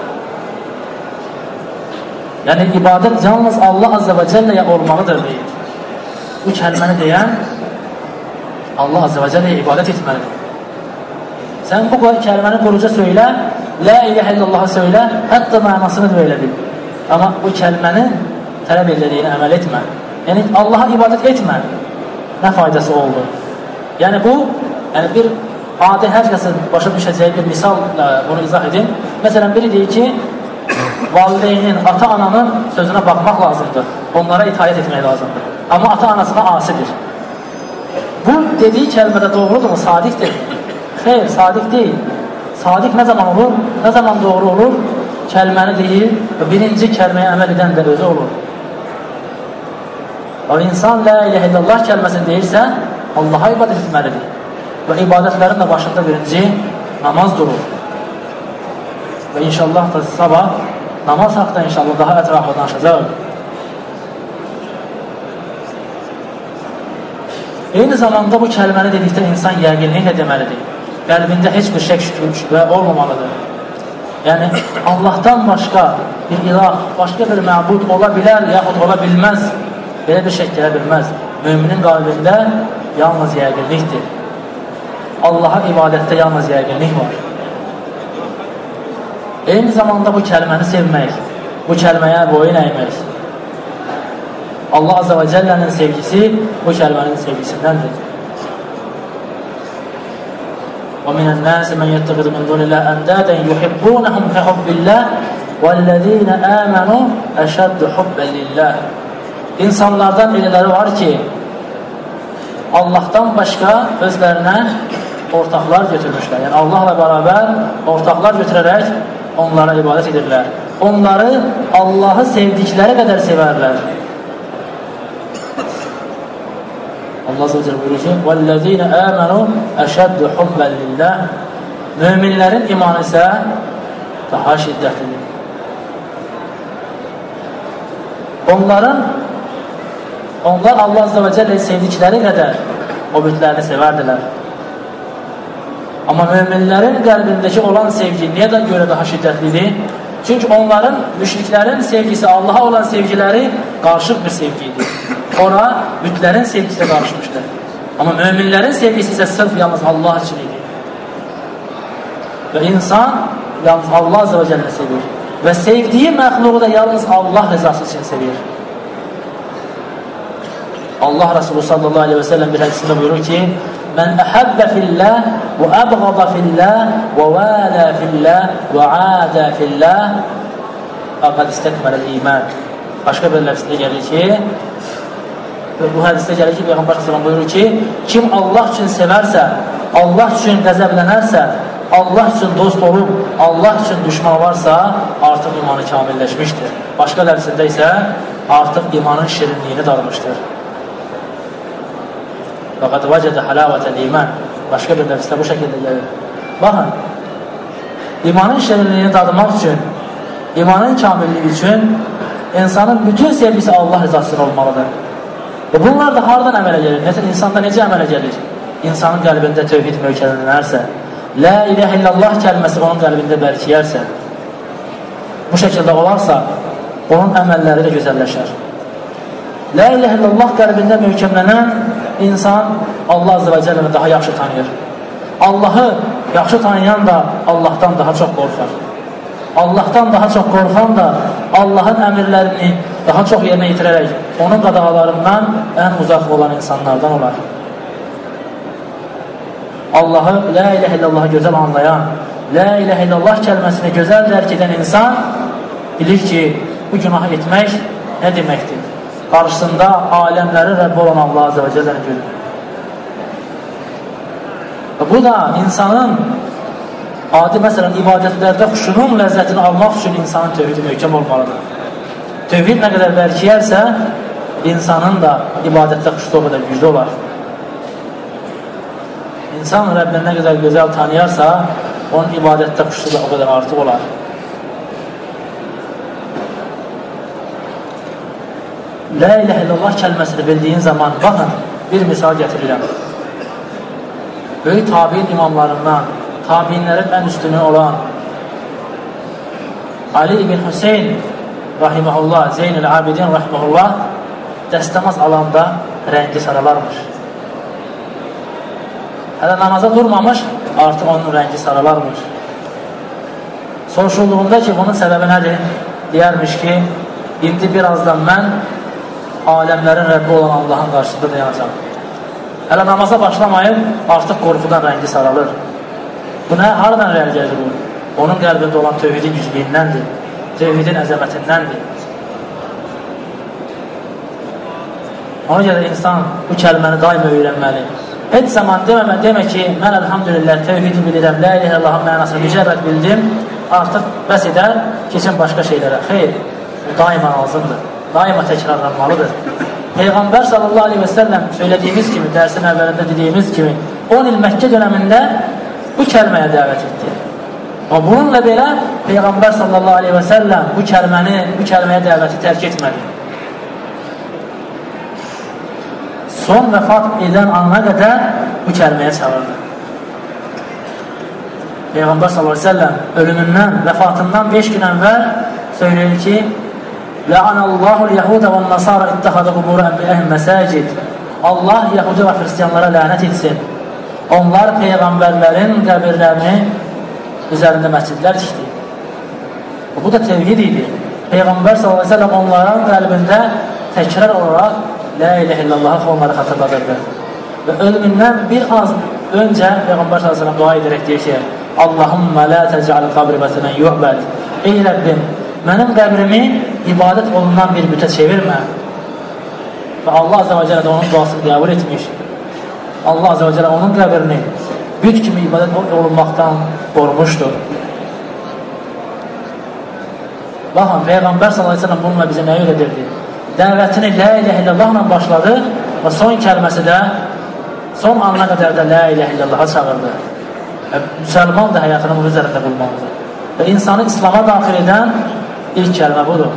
Yəni ibadət yalnız Allah azə və cəlləyə olmalıdır deyir. Bu kəlməni deyən Allah azə və cəlləyə ibadət etməlidir. Sən bu kəlməni quruca söylə, la iləhə illallahı söylə, hətta mənasını da elədir. Amma bu kəlmənin tələb edildiğini əməl etmə. Yəni Allaha ibadət etmə. Nə faydası oldu? Yəni bu, bir adi hər kəsin başa düşəcəyi bir misalla bunu izah edin. Məsələn, biri deyir ki, valideynin, ata-ananın sözünə baxmaq lazımdır. Onlara itaət etmək lazımdır. Amma ata-anasına asidir. Bu dediyi kəlmədə doğrudurmu? Sadiqdir. Xeyr, sadiq deyil. Sadiq nə zaman olur? Nə zaman doğru olur? Kəlməni deyir və birinci kəlməyə əməl edən də özü olur. O insan la iləhə illallah kəlməsini deyirsə, Allaha ibadət etməlidir. Və ibadətlərin də başında birinci namaz durur. Və inşallah da sabah namaz haqda inşallah daha ətraflı danışacaq. Eyni zamanda bu kəlməni dedikdə insan yəqinliklə deməlidir. Qəlbində heç bir şək şübhə olmamalıdır. Yəni Allahdan başqa bir ilah, başqa bir məbud ola bilər, yaxud ola bilməz. Belə bir şək gələ bilməz. Müminin qalbində yalnız yəqinlikdir. Allaha ibadətdə yalnız yəqinlik var. Eyni zamanda bu kəlməni sevmək, bu kəlməyə boyun əymək. Allah azə və cəllənin sevgisi bu kəlmənin sevgisindəndir. وَمِنَ النَّاسِ مَنْ يَتَّخِذُ مِنْ دُونِ اللَّهِ أَنْدَادًا يُحِبُّونَهُمْ كَحُبِّ اللَّهِ وَالَّذِينَ آمَنُوا أَشَدُّ حُبًّا لِلَّهِ İnsanlardan elələri var ki, Allahdan başqa özlərinə ortaqlar götürmüşlər. Yəni Allahla bərabər ortaqlar götürərək onlara ibadət edirlər. Onları Allahı sevdikləri qədər sevərlər. Allah azə və cəllə buyurur ki, وَالَّذِينَ آمَنُوا أَشَدُّ حُبًّا لِلَّهِ Möminlərin imanı isə daha şiddətlidir. Onlar Allah azə və cəllə sevdikləri qədər o bütlərini sevərdilər. Amma möminlərin qəlbindəki olan sevgi niyə də görə daha şiddətlidir? Çünki onların, müşriklərin sevgisi, Allaha olan sevgiləri qarışıq bir sevgidir. Ora bütlərin sevgisi qarışmışdır. Amma möminlərin sevgisi isə sırf yalnız Allah üçün idi. Və insan yalnız Allah azə və cəllə sevir. Və sevdiyi məxluqu da yalnız Allah rızası üçün sevir. Allah Resulü sallallahu aleyhi və səlləm bir hədisində buyurur ki, Mən əhəbbə filləh və əbğada filləh və vələ filləh və adə filləh fəqəd istəkmələ iman. Başqa bir ləfsində gəlir ki, bu hədisdə gəlir ki, Peyğəmbər sallallahu buyurur ki, kim Allah üçün sevərsə, Allah üçün qəzəblənərsə, Allah üçün dost olub, Allah üçün düşman varsa, artıq imanı kamilləşmişdir. Başqa ləfsində isə artıq imanın şirinliyini darmışdır. Fəqəd vəcədə həlavətəl iman. Başqa bir ləfsdə bu şəkildə gəlir. Baxın, imanın şirinliyini dadmaq üçün, imanın kamilliyi üçün insanın bütün sevgisi Allah rızasına olmalıdır. Və bunlar da haradan əmələ gəlir? İnsanda necə əmələ gəlir? İnsanın qəlbində tövhid möhkəmlənərsə, La ilahə illallah kəlməsi onun qəlbində bərkiyərsə, bu şəkildə olarsa, onun əməlləri də gözəlləşər. La ilahə illallah qəlbində möhkəmlənən insan Allah Azze və Cəlləmi daha yaxşı tanıyır. Allahı yaxşı tanıyan da Allahdan daha çox qorxar. Allahdan daha çox qorxan da Allahın əmirlərini daha çox yerinə yetirərək onun qadağalarından ən uzaq olan insanlardan olar. Allahı, La ilahə illallahı gözəl anlayan, La ilahə illallah kəlməsini gözəl dərk edən insan bilir ki, bu günahı etmək nə deməkdir? Qarşısında aləmləri Rəbbi olan Allah Azze və Cəlləni görür. Bu da insanın adi, məsələn, ibadətlərdə xuşunun ləzzətini almaq üçün insanın tövhidi möhkəm olmalıdır. Tövhid nə qədər bərkiyərsə, insanın da ibadətdə xuşu o qədər güclü olar. İnsan Rəbbini nə qədər gözəl tanıyarsa, onun ibadətdə xuşu da o qədər artıq olar. La ilahə illallah kəlməsini bildiyin zaman, baxın, bir misal gətirirəm. Böyük tabiin imamlarından, tabiinlərin ən üstünü olan Ali ibn Hüseyin rahiməhullah, Zeynül Abidin rahiməhullah dəstəmaz alanda rəngi saralarmış. Hələ namaza durmamış, artıq onun rəngi saralarmış. Soruşulduğunda ki, bunun səbəbi nədir? Deyərmiş ki, indi birazdan mən aləmlərin Rəbbi olan Allahın qarşısında dayanacaq. Hələ namaza başlamayıb, artıq qorxudan rəngi saralır. Bu nə? Haradan rəl gəlir bu? Onun qəlbində olan tövhidin güclüyündəndir, tövhidin əzəmətindəndir. Ona görə insan bu kəlməni daima öyrənməli. Heç zaman demə ki, mən əlhamdülillah tövhidi bilirəm, la ilahe illallahın mənasını mücərrəd bildim, artıq bəs edər, keçin başqa şeylərə. Xeyr, bu daima lazımdır, daima təkrarlanmalıdır. Peyğəmbər sallallahu aleyhi və səlləm söylədiyimiz kimi, dərsin əvvəlində dediyimiz kimi 10 il Məkkə dönəmində bu kəlməyə dəvət etdi. Amma bununla belə Peyğəmbər sallallahu aleyhi və səlləm bu kəlməyə dəvəti tərk etmədi. Son vəfat edən ana qədər bu kəlməyə çağırdı. Peyğəmbər sallallahu aleyhi və səlləm ölümündən, vəfatından 5 gün əvvəl söyləyir ki, La'anallahul Yahuda və Nasara ittəxadə quburu ənbiyəhim məsəcid. Allah Yahudi və Xristiyanlara lənət etsin. Onlar Peyğəmbərlərin qəbirlərini üzərində məscidlər tikdi. Bu da tevhid idi. Peyğəmbər sallallahu aleyhi və səlləm onların qəlbində təkrar olaraq La ilahe illallahı onları xatırladırdı. Və ölümündən bir az öncə Peyğəmbər sallallahu aleyhi və səlləm dua edərək deyir ki, Allahumma la təcəl qabri məsələn yu'bəd. Ey Rəbbim, mənim qəbrimi ibadət olunan bir bütə çevirmə. Və Allah Azze və Cəllə də onun duasını qəbul etmiş. Allah Azze və Cəllə onun qəbrini büt kimi ibadət olunmaqdan qorumuşdur. Baxın, Peyğəmbər sallallahu aleyhi və səlləm bununla bizə nə öyrədirdi? Dəvətini La ilahe illallahla başladı və son kəlməsi də, son anına qədər də La ilahe illallaha çağırdı. Və müsəlman da həyatını bunun üzərində qurmalıdır. Və insanı İslama daxil edən ilk kəlmə budur.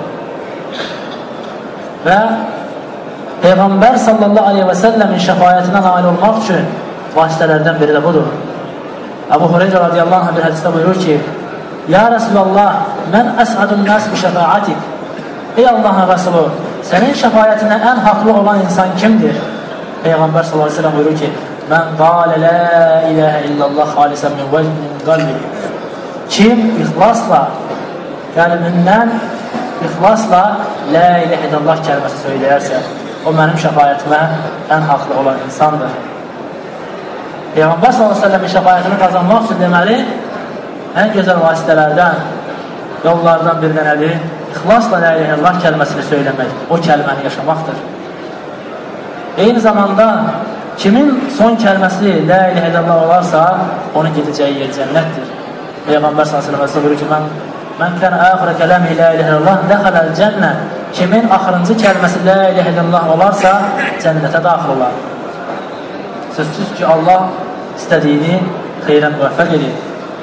Və Peyğəmbər sallallahu aleyhi və səlləmin şəfayətinə nail olmaq üçün vasitələrdən biri də budur. Əbu Hüreyrə radiyallahu anh bir hədisdə buyurur ki, Ya Rəsulallah, mən əsədun nəs bi şəfaatik. Ey Allahın Rəsulu, sənin şəfayətinə ən haqlı olan insan kimdir? Peyğəmbər sallallahu aleyhi və səlləm buyurur ki, mən qalə la ilahə illallah xalisən min qalbi. Kim ixlasla, qəlbindən ixlasla la ilahə illallah kəlməsi söyləyərsə, o mənim şəfayətimə ən haqlı olan insandır. Peyğəmbər sallallahu aleyhi və səlləmin şəfayətini qazanmaq üçün deməli, ən gözəl vasitələrdən, yollardan bir dənədir, İxlasla la ilahe illallah kəlməsini söyləmək, o kəlməni yaşamaqdır. Eyni zamanda kimin son kəlməsi la ilahe illallah olarsa, onun gedəcəyi yer cənnətdir. Peyğəmbər sallallahu əleyhi və səlləm buyurur ki, mən kana axir kəlami la ilahe illallah dəxələl cənnə. Kimin axırıncı kəlməsi la ilahe illallah olarsa, cənnətə daxil olar. Sözsüz ki, Allah istədiyini xeyrə müvəffəq edir.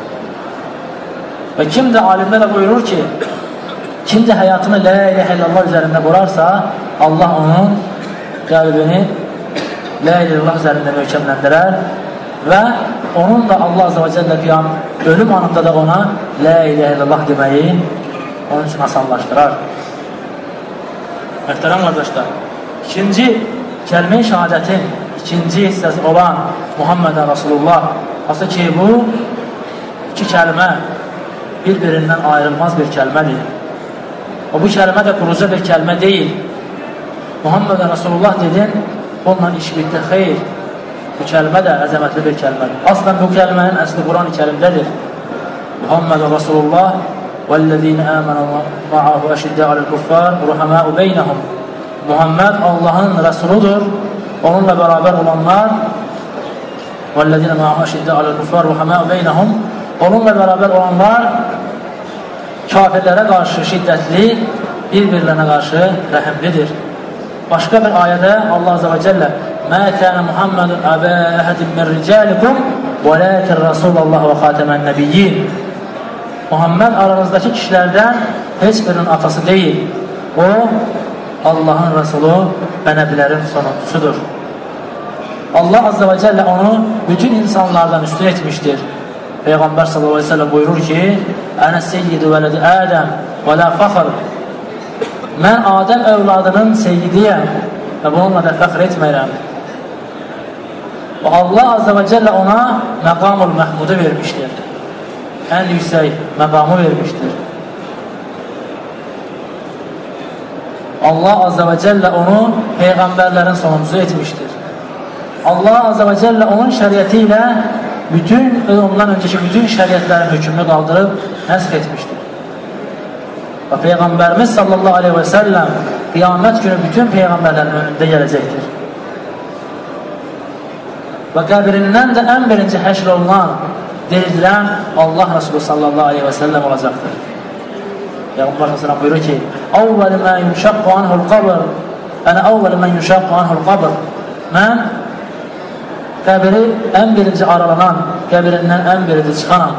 Və kim də alimlər də buyurur ki, kim də həyatını la ilahe illallah üzərində qurarsa, Allah onun qəlbini la ilahe illallah üzərində möhkəmləndirər və onun da Allah azze və cəllə ölüm anında da ona la ilahe illallah deməyi onun üçün asanlaşdırar. Möhtərəm qardaşlar, ikinci kəlmə-i şəhadətin ikinci hissəsi olan Muhammedən Rasulullah, asıl ki bu iki kəlmə bir-birindən ayrılmaz bir kəlmədir. O bu kəlmə də quruca bir kəlmə deyil. Muhammedən Rasulullah dedin, onunla iş bitdi, xeyr. Bu kəlmə də əzəmətli bir kəlmədir. Aslən bu kəlmənin əsli Quran-ı Kərimdədir. Muhammedən Rasulullah وَالَّذِينَ آمَنُوا مَعَهُ أَشِدَّاءُ عَلَى الْكُفَّارِ رُحَمَاءُ بَيْنَهُمْ. Muhammed Allah'ın Resuludur. Onunla beraber olanlar وَالَّذِينَ مَعَهُ أَشِدَّاءُ عَلَى الْكُفَّارِ رُحَمَاءُ بَيْنَهُمْ. Onunla beraber olanlar kafirlərə qarşı şiddətli, bir-birlərinə qarşı rəhimlidir. Başqa bir ayədə Allah Azze və Cəllə مَا كَانَ مُحَمَّدٌ أَبَا أَحَدٍ مِّن رِجَالِكُمْ وَلَكِنْ رَسُولَ اللّٰهِ وَخَاتَمَ النَّبِيِّينَ. Muhammed aranızdakı kişilərdən heç birinin atası deyil. O, Allahın Resulü və nəbilərin sonuncusudur. Allah Azze və Cəllə onu bütün insanlardan üstün etmişdir. Peyğəmbər sallallahu aleyhi ve sellem buyurur ki, Ənə seyyidu vələdi Ədəm və lə fəxr. Mən Adəm övladının seyyidiyəm və bununla da fəxr etməyirəm. Və Allah Azze və Cəllə ona məqamul məhmudu vermişdir. Ən yüksək məqamı vermişdir. Allah Azze və Cəllə onu Peyğəmbərlərin sonuncusu etmişdir. Allah Azze və Cəllə onun şəriəti ilə ondan öncəki bütün şəriətlərin hökmünü qaldırıb nəsx etmişdir. Və Peyğəmbərimiz sallallahu aleyhi və səlləm qiyamət günü bütün Peyğəmbərlərin önündə gələcəkdir. Və qəbrindən də ən birinci həşr olunan, dirililən Allah Resulü sallallahu aleyhi və səlləm olacaqdır. Peyğəmbər sallallahu buyurur ki, Əvvəl mən yunşaqqu anhul qabr, ənə əvvəl mən yunşaqqu anhul qabr. Mən qəbri ən birinci aralanan, qəbrindən ən birinci çıxanam.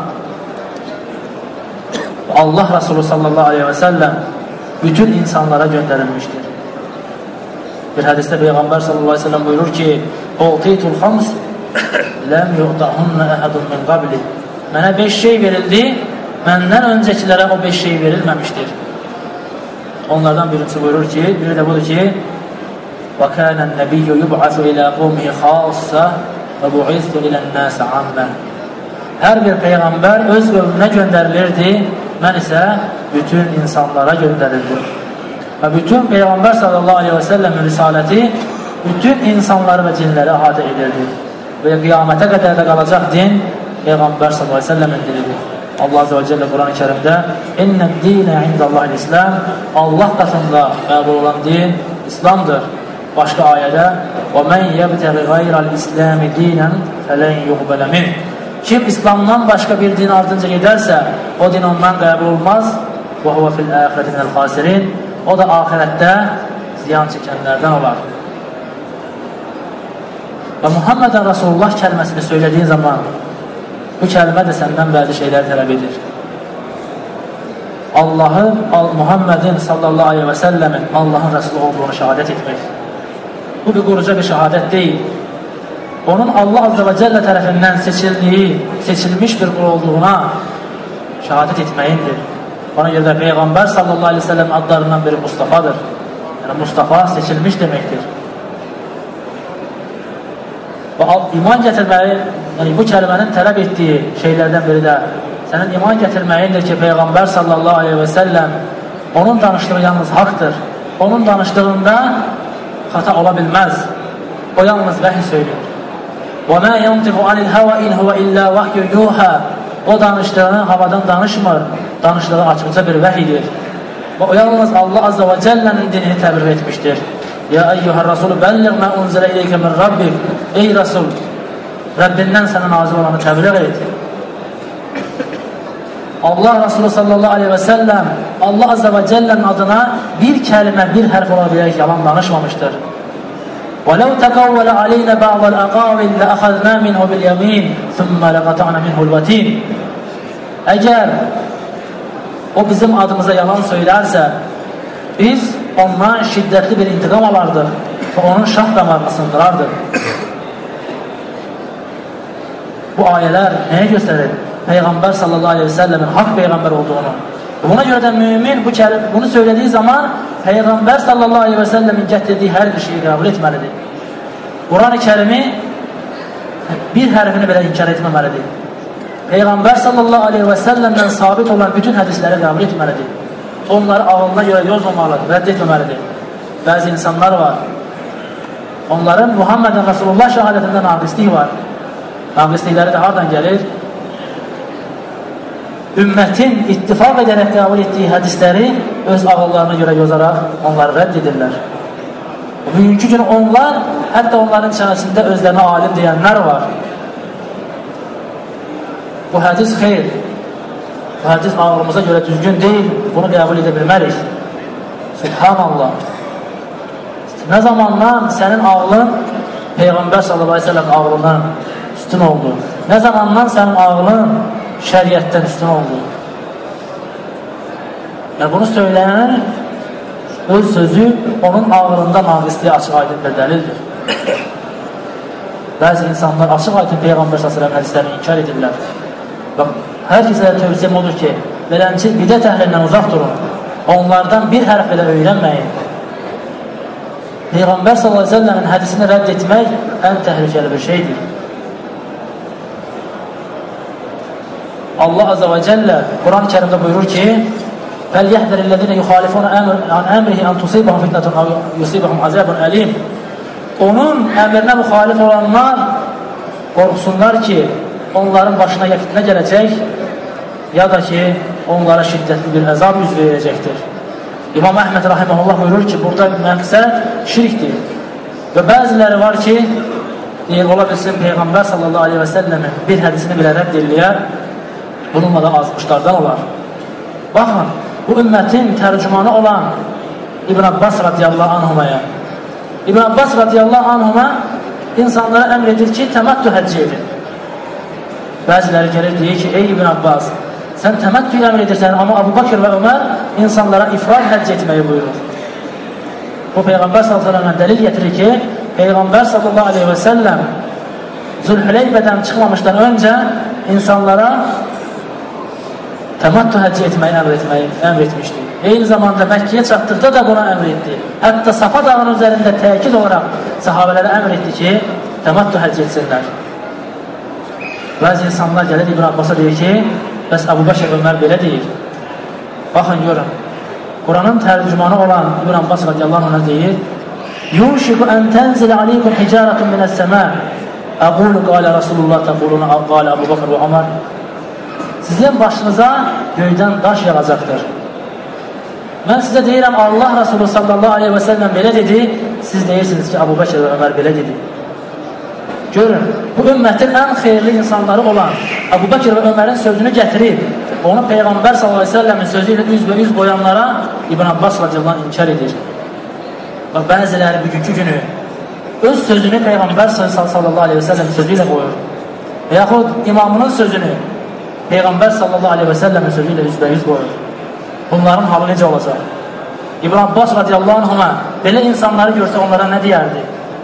Allah Resulü sallallahu aleyhi və səlləm bütün insanlara göndərilmişdir. Bir hədisdə Peyğəmbər sallallahu aleyhi və səlləm buyurur ki, U'titul xams ləm yu'tahunna əhədun min qabli. Mənə 5 şey verildi, məndən öncəkilərə o 5 şey verilməmişdir. Onlardan birincisi buyurur ki, biri də budur ki, وَكَانَ النَّبِيُّ يُبْعَثُ إِلَى قَوْمِهِ خَاصَّةً وَبُعِثْتُ إِلَى النَّاسِ عَامَّةً. Hər bir Peyğəmbər öz qövmünə göndərilirdi, mən isə bütün insanlara göndərildim. Və bütün Peyğəmbər sallallahu aleyhi və səlləmin risaləti bütün insanları və cinləri əhatə edirdi. Və qiyamətə qədər də qalacaq din Peyğəmbər sallallahu aleyhi və səlləmin dinidir. Allah Azze və Cəllə Quran-ı Kərimdə İnnəd dinə indəllahi l-İslam, Allah qatında qəbul olan din İslamdır. Başqa ayədə وَمَنْ يَبْتَغِ غَيْرَ الْإِسْلَامِ دِينًا فَلَنْ يُقْبَلَ مِنْهُ. Kim İslamdan başqa bir din ardınca gedərsə, o din ondan qəbul olmaz. وَهُوَ فِي الْآخِرَةِ مِنَ الْخَاسِرِينَ. O da ahirətdə ziyan çəkənlərdən olar. Və Muhammedən Rasulullah kəlməsini söylediğin zaman bu kəlmə də səndən bəzi şeylər tələb edir. Allahın, Muhammedin sallallahu aleyhi və səlləmin Allahın Resulü olduğunu şəhadət etmək. Bu bir quruca bir şəhadət deyil. Onun Allah Azze və Cəllə tərəfindən seçilmiş bir qul olduğuna şəhadət etməyindir. Ona görə də Peyğəmbər sallallahu aleyhi və səlləm adlarından biri Mustafadır. Yəni Mustafa seçilmiş deməkdir. Və iman gətirməyi, yəni bu kəlmənin tələb etdiyi şeylərdən biri də sənin iman gətirməyindir ki, Peyğəmbər sallallahu aleyhi və səlləm onun danışdığı yalnız haqdır. Onun danışdığında xata ola bilməz. O yalnız vəhiy söylüyor. وَمَا يَنْتِقُ عَنِ الْهَوَا اِنْ هُوَ اِلَّا وَحْيُ يُوحَى. O danışdığını havadan danışmır. Danışdığı açıqca bir vəhidir. Və o yalnız Allah Azze və Cəllənin dinini təbliğ etmişdir. Ya eyyuhər Rasulü bəlliq mə unzilə ileyke min Rabbik. ey Rasul, Rəbbindən sənə nazil olanı təbliğ et. Allah Resulü sallallahu aleyhi və səlləm Allah azze və cəllənin adına bir kəlmə, bir hərf ola bilərək yalan danışmamışdır. وَلَوْ تَقَوَّلَ عَلَيْنَا بَعْضَ الْأَقَاوِلِ لَأَخَذْنَا مِنْهُ بِالْيَمِينِ ثُمَّ لَقَطَعْنَا مِنْهُ الْوَتِينِ. Əgər o bizim adımıza yalan söylərsə, biz ondan şiddətli bir intiqam alardıq və onun şah damarını sındırardıq. Bu ayələr nəyə göstərir? Peyğəmbər sallallahu aleyhi ve sellemin haqq Peyğəmbər olduğunu. Buna görə də mümin bunu söylədiyi zaman Peyğəmbər sallallahu aleyhi ve sellemin gətirdiyi hər bir şeyi qəbul etməlidir. Quran-ı Kərimi bir hərfini belə inkar etməməlidir. Peyğəmbər sallallahu aleyhi ve sellemdən sabit olan bütün hədisləri qəbul etməlidir. Onları ağılına görə yozmamalıdır, rədd etməməlidir. Bəzi insanlar var, onların Muhammedin Resulullah şəhadətində naqislik var. Naqislikləri də hardan gəlir? Ümmətin ittifaq edərək qəbul etdiyi hədisləri öz ağıllarına görə yozaraq onları rədd edirlər. Bugünkü gün onlar, hətta onların içərisində özlərinə alim deyənlər var. Bu hədis xeyr, bu hədis ağlımıza görə düzgün deyil, bunu qəbul edə bilmərik. Subhanallah. Nə zamandan sənin ağlın Peyğəmbər sallallahu aleyhi ve sellem ağlından üstün oldu? Nə zamandan sənin ağlın şəriətdən üstün oldu? Yəni bunu söyləyən öz sözü onun ağlında naqisliyə açıq aydın bir dəlildir. Bəzi insanlar açıq aydın Peyğəmbər sallallahu aleyhi ve sellem hədislərini inkar edirlər. Bax, hər kəsə tövsiyəm odur ki, beləncə bidət əhlindən uzaq durun. Onlardan bir hərf belə öyrənməyin. Peyğəmbər sallallahu aleyhi ve sellemin hədisini rədd etmək ən təhlükəli bir şeydir. Allah azze ve celle Kur'an-ı Kerim'de buyurur ki فَلْيَحْذَرِ الَّذِينَ يُخَالِفُونَ عَنْ أَمْرِهِ أَنْ تُصِيبَهُمْ فِتْنَةٌ أَوْ يُصِيبَهُمْ عَذَابٌ أَلِيمٌ. Onun əmrinə müxalif olanlar qorxsunlar ki onların başına ya fitnə gələcək ya da ki onlara şiddətli bir əzab yüz verəcəkdir. İmam Əhməd rahimehullah buyurur ki burada məqsəd şirkdir. Və bəziləri var ki ola bilsin Peyğəmbər sallallahu aleyhi ve sellemin bir hədisini bilə rədd ediləyər, bununla da azmışlardan olar. Baxın, bu ümmətin tərcümanı olan İbn Abbas radiyallahu anhumaya, İbn Abbas radiyallahu anhuma insanlara əmr edir ki, təməttü həccə edin. Bəziləri gəlir deyir ki, ey İbn Abbas, sən təməttü əmr edirsən, amma Abu Bakr və Ömər insanlara ifrad həcc etməyi buyurur. Bu Peyğəmbər sallallahu aleyhi ve sellem dəlil getirir ki, Peyğəmbər sallallahu aleyhi ve sellem Zülhüleybədən çıxmamışdan öncə insanlara təməttü həcc etməyi əmr etmişdir. Eyni zamanda Məkkiyə çatdıqda da buna əmr etdi. Hətta Safa dağının üzərində təkid olaraq sahabələrə əmr etdi ki, təməttü həcc etsinlər. Bəzi insanlar gəlir İbn Abbas'a deyir ki, bəs Əbu Bakr Ömər belə deyir. Baxın, görün. Quranın tərcümanı olan İbn Abbas radiyallahu anh deyir, يُوشِكُ أَنْ تَنْزِلَ عَلَيْكُمْ حِجَارَةٌ مِنَ السَّمَاءِ أَقُولُ قَالَ رَسُولُ اللّٰهِ تَقُولُونَ قَالَ أَبُو بَكْرُ وَعُمَرُ. Sizin başınıza göydən daş yağacaqdır. Mən sizə deyirəm, Allah Resulü sallallahu aleyhi ve sellem belə dedi, siz deyirsiniz ki, Əbu Bəkir və Ömər belə dedi. Görün, bu ümmətin ən xeyirli insanları olan Əbu Bəkir və Ömərin sözünü gətirib, onu Peyğəmbər sallallahu aleyhi ve sellemin sözü ilə üz boyanlara İbn Abbas radiyallahu anh inkar edir. Bax, bəziləri bugünkü günü öz sözünü Peyğəmbər sallallahu aleyhi ve sellem sözü ilə qoyur. Və yaxud imamının sözünü Peyğəmbər sallallahu aleyhi ve sellemin sözü ilə üzbəyüz qoyur. Bunların halı necə olacaq? İbn Abbas radiyallahu anhuma belə insanları görsə onlara nə deyərdi?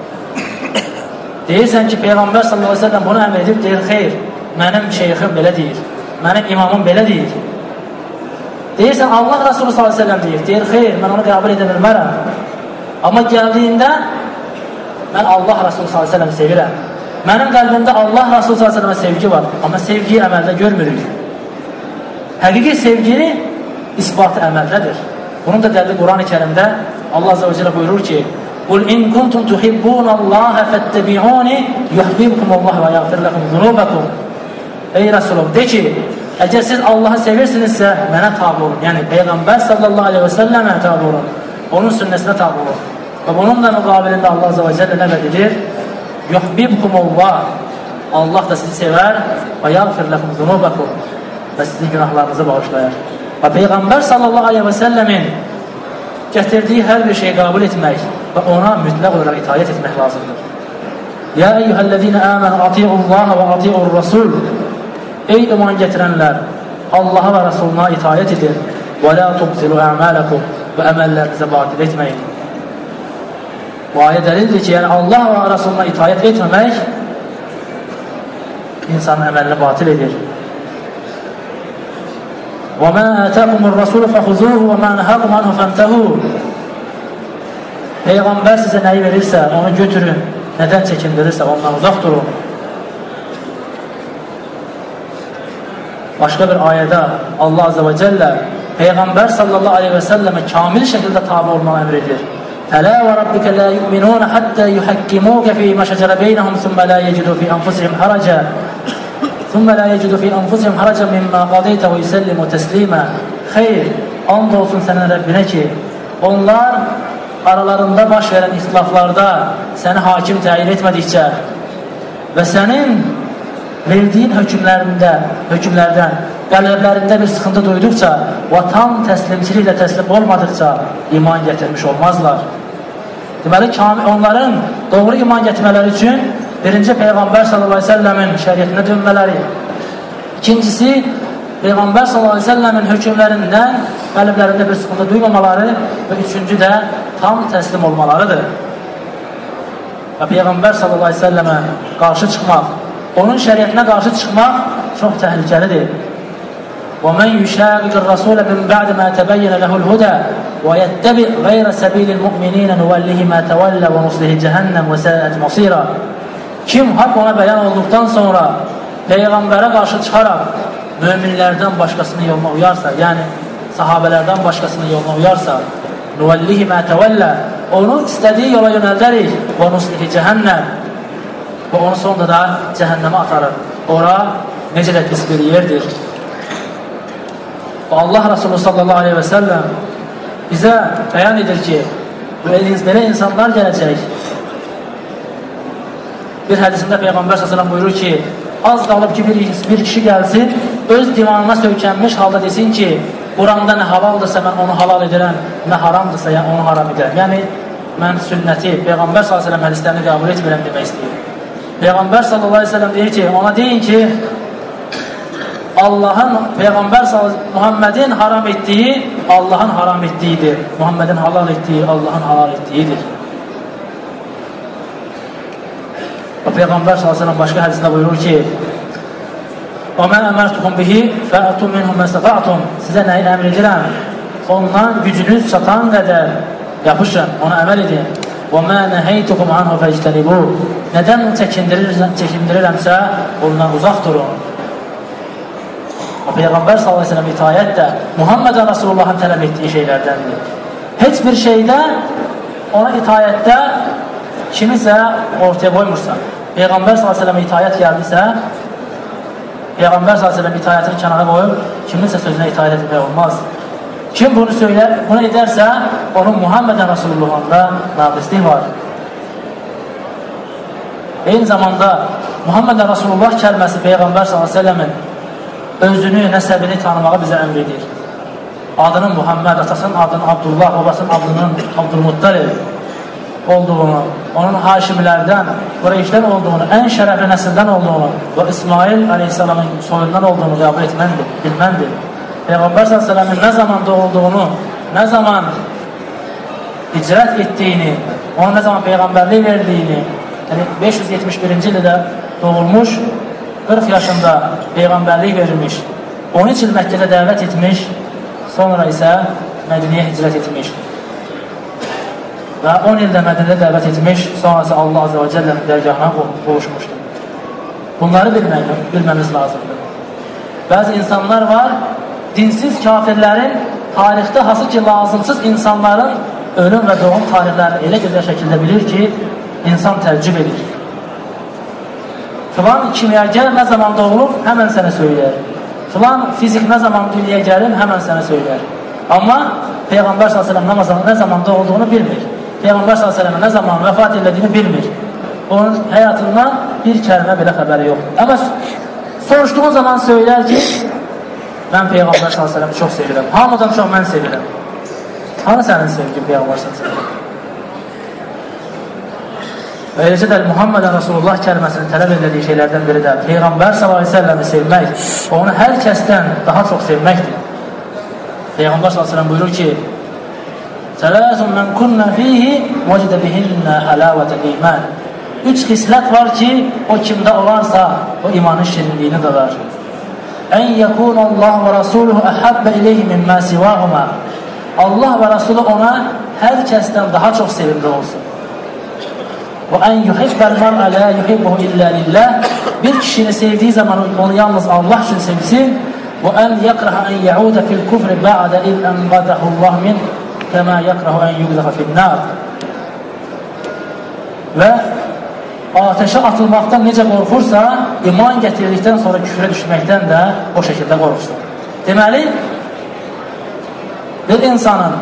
Deyirsən ki, Peyğəmbər sallallahu aleyhi ve sellem bunu əmr edib, deyir, xeyr, mənim şeyxim belə deyir, mənim imamım belə deyir. Deyirsən, Allah Resulü sallallahu aleyhi ve sellem deyir, xeyr, mən onu qəbul edə bilmərəm. Amma gəldiyində, mən Allah Resulü sallallahu aleyhi ve sellem sevirəm. Mənim qəlbimdə Allah Resulü sallallahu aleyhi ve sellemə sevgi var, amma sevgiyi əməldə görmürük. Həqiqi sevgini isbatı əməldədir. Bunun da dəlili Quran-ı Kərimdə Allah azze ve celle buyurur ki, قُلْ اِنْ كُنْتُمْ تُحِبُّونَ اللّٰهَ فَاتَّبِعُونِ يُحْبِبْكُمُ اللّٰهُ وَيَغْفِرْ لَكُمْ ذُنُوبَكُمْ. Ey Resulüm, de ki, əgər siz Allah'ı sevirsinizsə, mənə tabi olun. Yəni, Peyğəmbər sallallahu aleyhi ve sellemə tabi olun. Onun sünnəsinə tabi olun. Və bununla müqabilində Allah azze ve celle nə edilir? yuhbibkumullah, Allah da sizi sevər və yağfir lakum zunubakum, və sizin günahlarınızı bağışlayar. Və Peyğəmbər sallallahu aleyhi və səlləmin gətirdiyi hər bir şeyi qəbul etmək və ona mütləq olaraq itaət etmək lazımdır. Ya eyyuhəl-ləzīnə əmənə ati'ullaha və ati'ur rasul. Ey iman gətirənlər, Allaha və Rasuluna itaət edin. Və la tubtilu əmələkum, və əməllərinizə batil etməyin. Bu ayə dəlildir ki, yəni Allah və Rasuluna itaət etməmək insanın əməlini batil edir. وَمَا آتَاكُمُ الرَّسُولُ فَخُذُوهُ وَمَا نَهَاكُمْ عَنْهُ فَانْتَهُوا. Peyğəmbər sizə nəyi verirsə, onu götürün. Nədən çəkindirirsə, ondan uzaq durun. Başqa bir ayədə Allah Azze və Cəllə Peyğəmbər sallallahu aleyhi və səlləmə kamil şəkildə tabi olmağı əmr edir. فَلَا وَرَبِّكَ لَا يُؤْمِنُونَ حَتَّى يُحَكِّمُوكَ فِي مَا شَجَرَ بَيْنَهُمْ ثُمَّ لَا يَجِدُوا فِي أَنفُسِهِمْ حَرَجًا مِمَّا قَضَيْتَ وَيُسَلِّمُوا تَسْلِيمًا. Xeyr, and olsun sənin Rəbbinə ki, onlar aralarında baş verən ixtilaflarda səni hakim təyin etmədikcə və sənin verdiyin hökümlərdən qəlblərində bir sıxıntı duyduqca və tam təslimçiliklə təslim olmadıqca iman gətirmiş olmazlar. Deməli, onların doğru iman gətirmələri üçün birinci Peyğəmbər sallallahu aleyhi ve sellemin şəriətinə dönmələri, ikincisi Peyğəmbər sallallahu aleyhi ve sellemin hökümlərindən qəlblərində bir sıxıntı duymamaları və üçüncü də tam təslim olmalarıdır. Və Peyğəmbər sallallahu aleyhi ve sellemə qarşı çıxmaq, onun şəriətinə qarşı çıxmaq çox təhlükəlidir. وَمَنْ يُشَاقِقِ الرَّسُولَ مِنْ بَعْدِ مَا تَبَيَّنَ لَهُ الْهُدَى وَيَتَّبِعْ غَيْرَ سَبِيلِ الْمُؤْمِنِينَ نُوَلِّهِ مَا تَوَلَّى وَنُصْلِهِ جَهَنَّمَ وَسَاءَتْ مَصِيرًا. Kim haqq ona bəyan olduqdan sonra Peyğəmbərə qarşı çıxaraq möminlərdən başqasının yoluna uyarsa, yəni sahabələrdən başqasının yoluna uyarsa, نُوَلِّهِ مَا تَوَلَّى, onu istədiyi yola yönəldərik, وَنُصْلِهِ جَهَنَّمَ, və onu sonunda da cəhənnəmə atarır. Ora necə də pis bir yerdir. Və Allah Resulü sallallahu aleyhi və səlləm bizə bəyan edir ki, belə insanlar gələcək. Bir hədisində Peyğəmbər s.ə.v buyurur ki, az qalıb ki, bir kişi gəlsin, öz divanına söykənmiş halda desin ki, Quranda nə halaldırsa mən onu halal edirəm, nə haramdırsa onu haram edirəm. Yəni, mən sünnəti, Peyğəmbər s.ə.v hədislərini qəbul etmirəm demək istəyir. Peyğəmbər s.ə.v deyir ki, ona deyin ki, Allahın, Peyğəmbər Muhammedin haram etdiyi Allahın haram etdiyidir. Muhammedin halal etdiyi Allahın halal etdiyidir. Peyğəmbər s.ə.v başqa hədisində buyurur ki, وَمَا أَمَرْتُكُمْ بِهِ فَأَتُوا مِنْهُ مَسْتَطَعْتُمْ. Sizə nəyi əmr edirəm? Ondan gücünüz çatan qədər yapışın, ona əməl edin. وَمَا نَهَيْتُكُمْ عَنْهُ فَاجْتَنِبُوا. Nədən çəkindirirəmsə, ondan uzaq durun. Peyğəmbər s.ə.v itayət də Muhammed Rasulullahın tələb etdiyi şeylərdəndir. Heç bir şeydə ona itayətdə kimisə ortaya qoymursan. Peyğəmbər s.ə.v itayət gəldisə, Peyğəmbər s.ə.v itayətini kənara qoyub, kiminsə sözünə itayət etmək olmaz. Kim bunu edərsə, onun Muhammed Rasulullahında naqislik var. Eyni zamanda Muhammed Rasulullah kəlməsi Peyğəmbər s.ə.v-in özünü, nəsəbini tanımağı bizə əmr edir. Adının Muhammed, atasının adının Abdullah, babasının adının Abdülmuttalib olduğunu, onun Haşimilərdən, Qureyşdən olduğunu, ən şərəfli nəsildən olduğunu və İsmail aleyhissalamın soyundan olduğunu qəbul etməndir, bilməndir. Peyğəmbər s.ə.v-in nə zaman doğulduğunu, nə zaman icrət etdiyini, ona nə zaman Peyğəmbərlik verdiyini, yəni 571-ci ildə doğulmuş, 40 yaşında Peyğəmbərlik verilmiş, 13 il Məkkədə dəvət etmiş, sonra isə Mədiniyə hicrət etmiş və 10 ildə Mədiniyə dəvət etmiş, sonrası Allah Azze və Cəllənin dərgahına qovuşmuşdur. Bunları bilməmiz lazımdır. Bəzi insanlar var, dinsiz kafirlərin tarixdə hansı ki lazımsız insanların ölüm və doğum tarixlərini elə gözəl şəkildə bilir ki, insan təəccüb edir. Filan kimyagər nə zaman doğulub, həmən sənə söyləyər. Filan fizik nə zaman dünyaya gəlir, həmən sənə söyləyər. Amma Peyğəmbər s.ə.v nə zaman doğulduğunu bilmir. Peyğəmbər s.ə.v nə zaman vəfat edildiyini bilmir. onun həyatından bir kəlmə belə xəbəri yoxdur. Amma soruşduğun zaman söylər ki, mən Peyğəmbər s.ə.v çox sevirəm. Hamıdan çox mən sevirəm. Hanı sənin sevgin Peyğəmbər s.ə.v? Və eləcə də Muhammedən Rasulullah kəlməsinin tələb edildiyi şeylərdən biri də Peyğəmbər s.ə.v-i sevmək, onu hər kəsdən daha çox sevməkdir. Peyğəmbər s.ə.v buyurur ki, Sələsun mən kunnə fihi vəcidə bihinnə həlavətəl iman. 3 xislət var ki, o kimdə olarsa, o imanın şirinliyini dadar. Ən yəkunəllah və rasuluhu əhəbbə ileyhi mimmə sivahuma. Allah və Rasulü ona hər kəsdən daha çox sevimli olsun. Və ən yuhibbəl mər'ə lə yuhibbuhu illə lillah. Bir kişini sevdiyi zaman onu yalnız Allah üçün sevsin. Və ən yəkrəhə ən yəudə fil kufri bə'də il ən qadəhullah min kəmə yəkrəhə ən yüqzəxə finnər. Və ateşə atılmaqdan necə qorxursa, iman gətirdikdən sonra küfrə düşməkdən də o şəkildə qorxursun. Deməli, bir insanın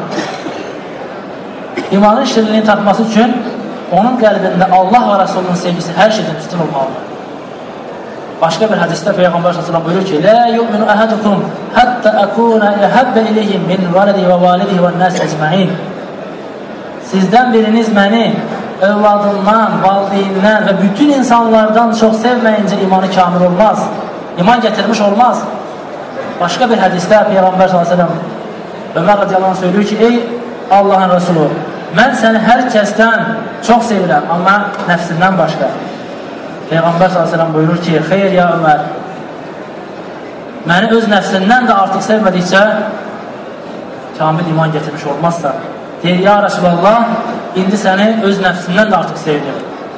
imanın şirinliğini tapması üçün onun qəlbində Allah və Rasulunun sevgisi hər şeydən üstün olmalıdır. Başqa bir hədisdə Peyğəmbər s.ə.v buyurur ki, Lə yu'minu əhədukum həttə əkunə əhəbbə iləyhim min validihi və validihi və nəs əcməin. Sizdən biriniz məni övladından, valideyindən və bütün insanlardan çox sevməyincə imanı kamil olmaz. İman gətirmiş olmaz. Başqa bir hədisdə Peyğəmbər s.ə.v Ömər radiyallahu anh söylüyor ki, ey Allahın Resulü, mən səni hər kəsdən çox sevirəm, amma nəfsindən başqa. Peyğəmbər s.ə.v buyurur ki, xeyr ya Ömər, məni öz nəfsindən də artıq sevmədikcə kamil iman gətirmiş olmazsa, deyir, ya Resulallah, indi səni öz nəfsindən də artıq sevdim.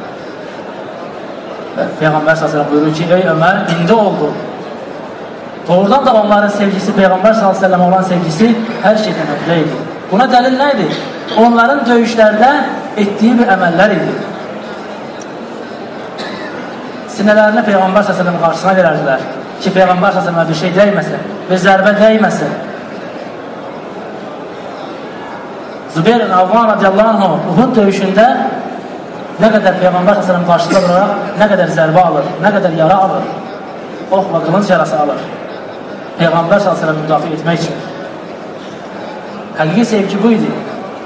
Peyğəmbər s.ə.v buyurur ki, ey Ömər, indi oldu. Doğrudan da onların sevgisi, Peyğəmbər s.ə.v olan sevgisi hər şeydən ötürə idi. Buna dəlil nə idi? Onların döyüşlərdə etdiyi bir əməllər idi. Sinələrini Peyğəmbər s.ə.v qarşısına verərdilər ki, Peyğəmbər s.ə.v bir şey dəyməsin, bir zərbə dəyməsin. Zübeyir Avvan radiyallahu anh Uhud döyüşündə nə qədər Peyğəmbər s.ə.v qarşısında duraraq nə qədər zərbə alır, nə qədər yara alır, ox və qılınc yarası alır. Peyğəmbər s.ə.v müdafiə etmək üçün. Həqiqi sevgi bu idi.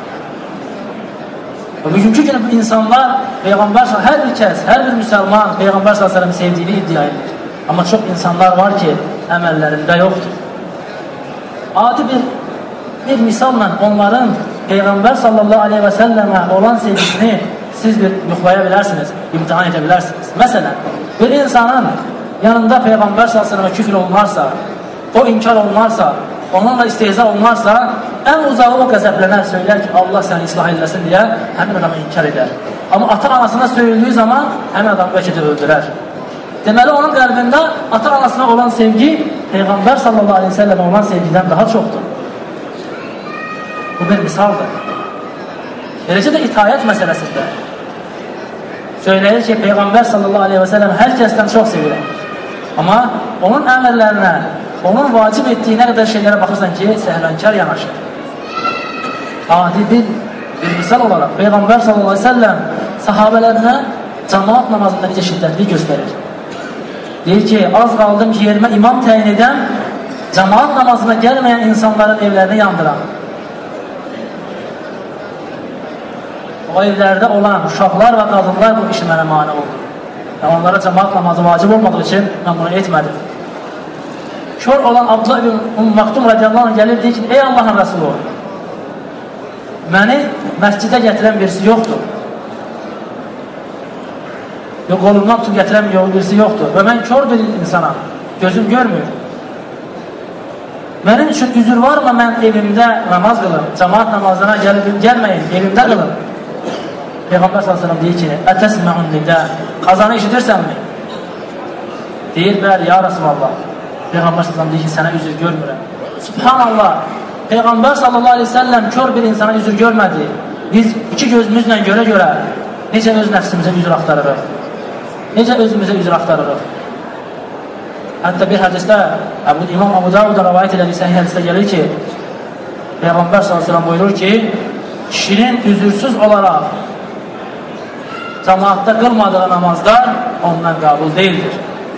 Bugünkü günü bu insanlar Peyğəmbər s.ə.v, hər bir kəs, hər bir müsəlman Peyğəmbər s.ə.v sevdiyini iddia edir. Amma çox insanlar var ki, əməllərində yoxdur. Adi bir misalla onların Peyğəmbər s.ə.v olan sevgisini siz yoxlaya bilərsiniz, imtihan edə bilərsiniz. Məsələn, bir insanın yanında Peyğəmbər s.ə.v küfr olunarsa, o inkar olunarsa, onunla istehza olunarsa, ən uzağı o qəzəblənər, söylər ki, Allah səni islah ediləsin deyə həmin adamı inkar edər. Amma ata-anasına söyüldüyü zaman həmin adamı bəlkə də öldürər. Deməli, onun qəlbində ata-anasına olan sevgi Peyğəmbər s.ə.v olan sevgidən daha çoxdur. Bu bir misaldır. Eləcə də itayət məsələsində söyləyir ki, Peyğəmbər s.ə.v hər kəsdən çox sevirəm. Amma onun əmrlərinə, onun vacib etdiyi nə qədər şeylərə baxırsan ki, səhvənkar yanaşır. Adi bir misal olaraq Peyğəmbər s.ə.v sahabələrinə cəmaat namazında necə şiddətli göstərir. Deyir ki, az qaldım ki, yerimə imam təyin edən, cəmaat namazına gəlməyən insanların evlərini yandıran. O evlərdə olan uşaqlar və qadınlar bu işi mənə mane oldu. Və onlara cəmaat namazı vacib olmadığı üçün mən bunu etmədim. Kör olan Abdullah ibn Maktum radiyallahu anh gəlir, deyir ki, ey Allahın Rəsulü, məni məscidə gətirən birisi yoxdur. Qolumdan tutub gətirən birisi yoxdur. Və mən kör bir insanam, gözüm görmür. Mənim üçün üzür varmı mən evimdə namaz qılım, cəmaat namazına gəlməyin, evimdə qılım. Peyğəmbər s.ə.v deyir ki, ətəsməun nidə, azanı eşidirsənmi? Deyir, bəli, ya Rasulallah. Peyğəmbər s.ə.v deyir ki, sənə üzür görmürəm. Subhanallah, Peyğəmbər s.ə.v kör bir insana üzür görmədi. Biz iki gözümüzlə görə necə öz nəfsimizə üzür axtarırıq? Necə özümüzə üzür axtarırıq? Hətta bir hədisdə, İmam Abu Davud'a rəvayət elədiyi səhih hədisdə gəlir ki, Peyğəmbər s.ə.v buyurur ki, kişinin üzürsüz olaraq cəmaatda qılmadığı namazlar ondan qəbul deyildir.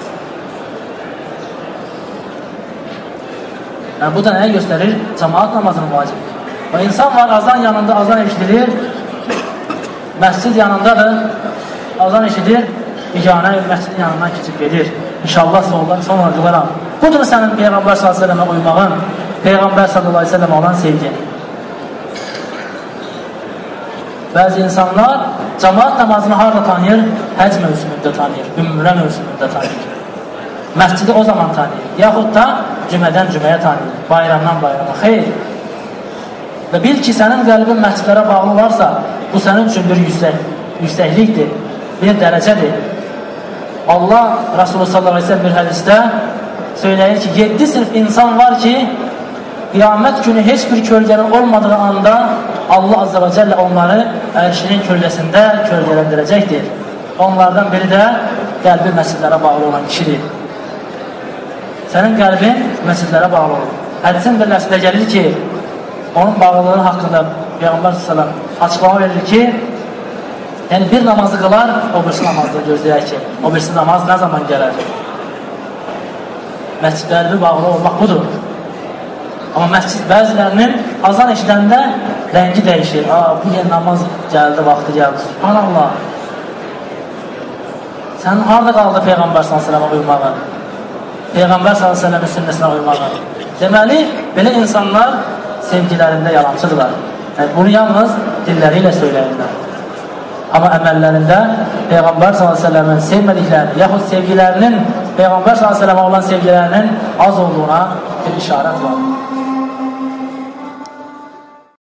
Yəni, bu da nəyə göstərir? Cəmaat namazının vacibdir. Və insan var, azan yanında azan eşidilir, məscid yanındadır, azan eşidir, biganə məscidin yanından keçib gedir. İnşallah sonra qılaram. Budur sənin Peyğəmbər s.ə.və uymağın, Peyğəmbər s.ə.və olan sevgin. Bəzi insanlar cəmaat namazını harada tanıyır? Həc mövsümündə tanıyır, ümrə mövsümündə tanıyır. Məscidi o zaman tanıyır. Yaxud da cümədən cüməyə tanıyır, bayramdan bayrama. Xeyr. Və bil ki, sənin qəlbin məscidlərə bağlı varsa, bu sənin üçün bir yüksəklikdir, bir dərəcədir. Allah Rasulü s.ə.v bir hədisdə söyləyir ki, 7 sınıf insan var ki, qiyamət günü heç bir kölgənin olmadığı anda Allah Azze və Cəllə onları ərşinin kölgəsində kölgələndirəcəkdir. Onlardan biri də qəlbi məscidlərə bağlı olan kişidir. Sənin qəlbin məscidlərə bağlı olur. Hədisin bir nəslə gəlir ki, onun bağlılığı haqqında Peyğəmbər s.ə.v açıqlama verir ki, yəni bir namazı qılar, o birisi namazda gözləyər ki, o birisi namaz nə zaman gələr? Məscidlərlə bağlı olmaq budur. Amma məscid bəzilərinin azan eşidəndə rəngi dəyişir. Bu yer namaz gəldi, vaxtı gəldi. Subhanallah. Sənin harada qaldı Peyğəmbər s.ə.və uymağı? Peyğəmbər s.ə.və sünnəsinə uymağı? Deməli, belə insanlar sevgilərində yalancıdırlar. Yəni, bunu yalnız dilləri ilə söyləyirlər. Amma əməllərində Peyğəmbər s.ə.və sevmədikləri, yaxud sevgilərinin, Peyğəmbər s.ə.və olan sevgilərinin az olduğuna bir işarət var.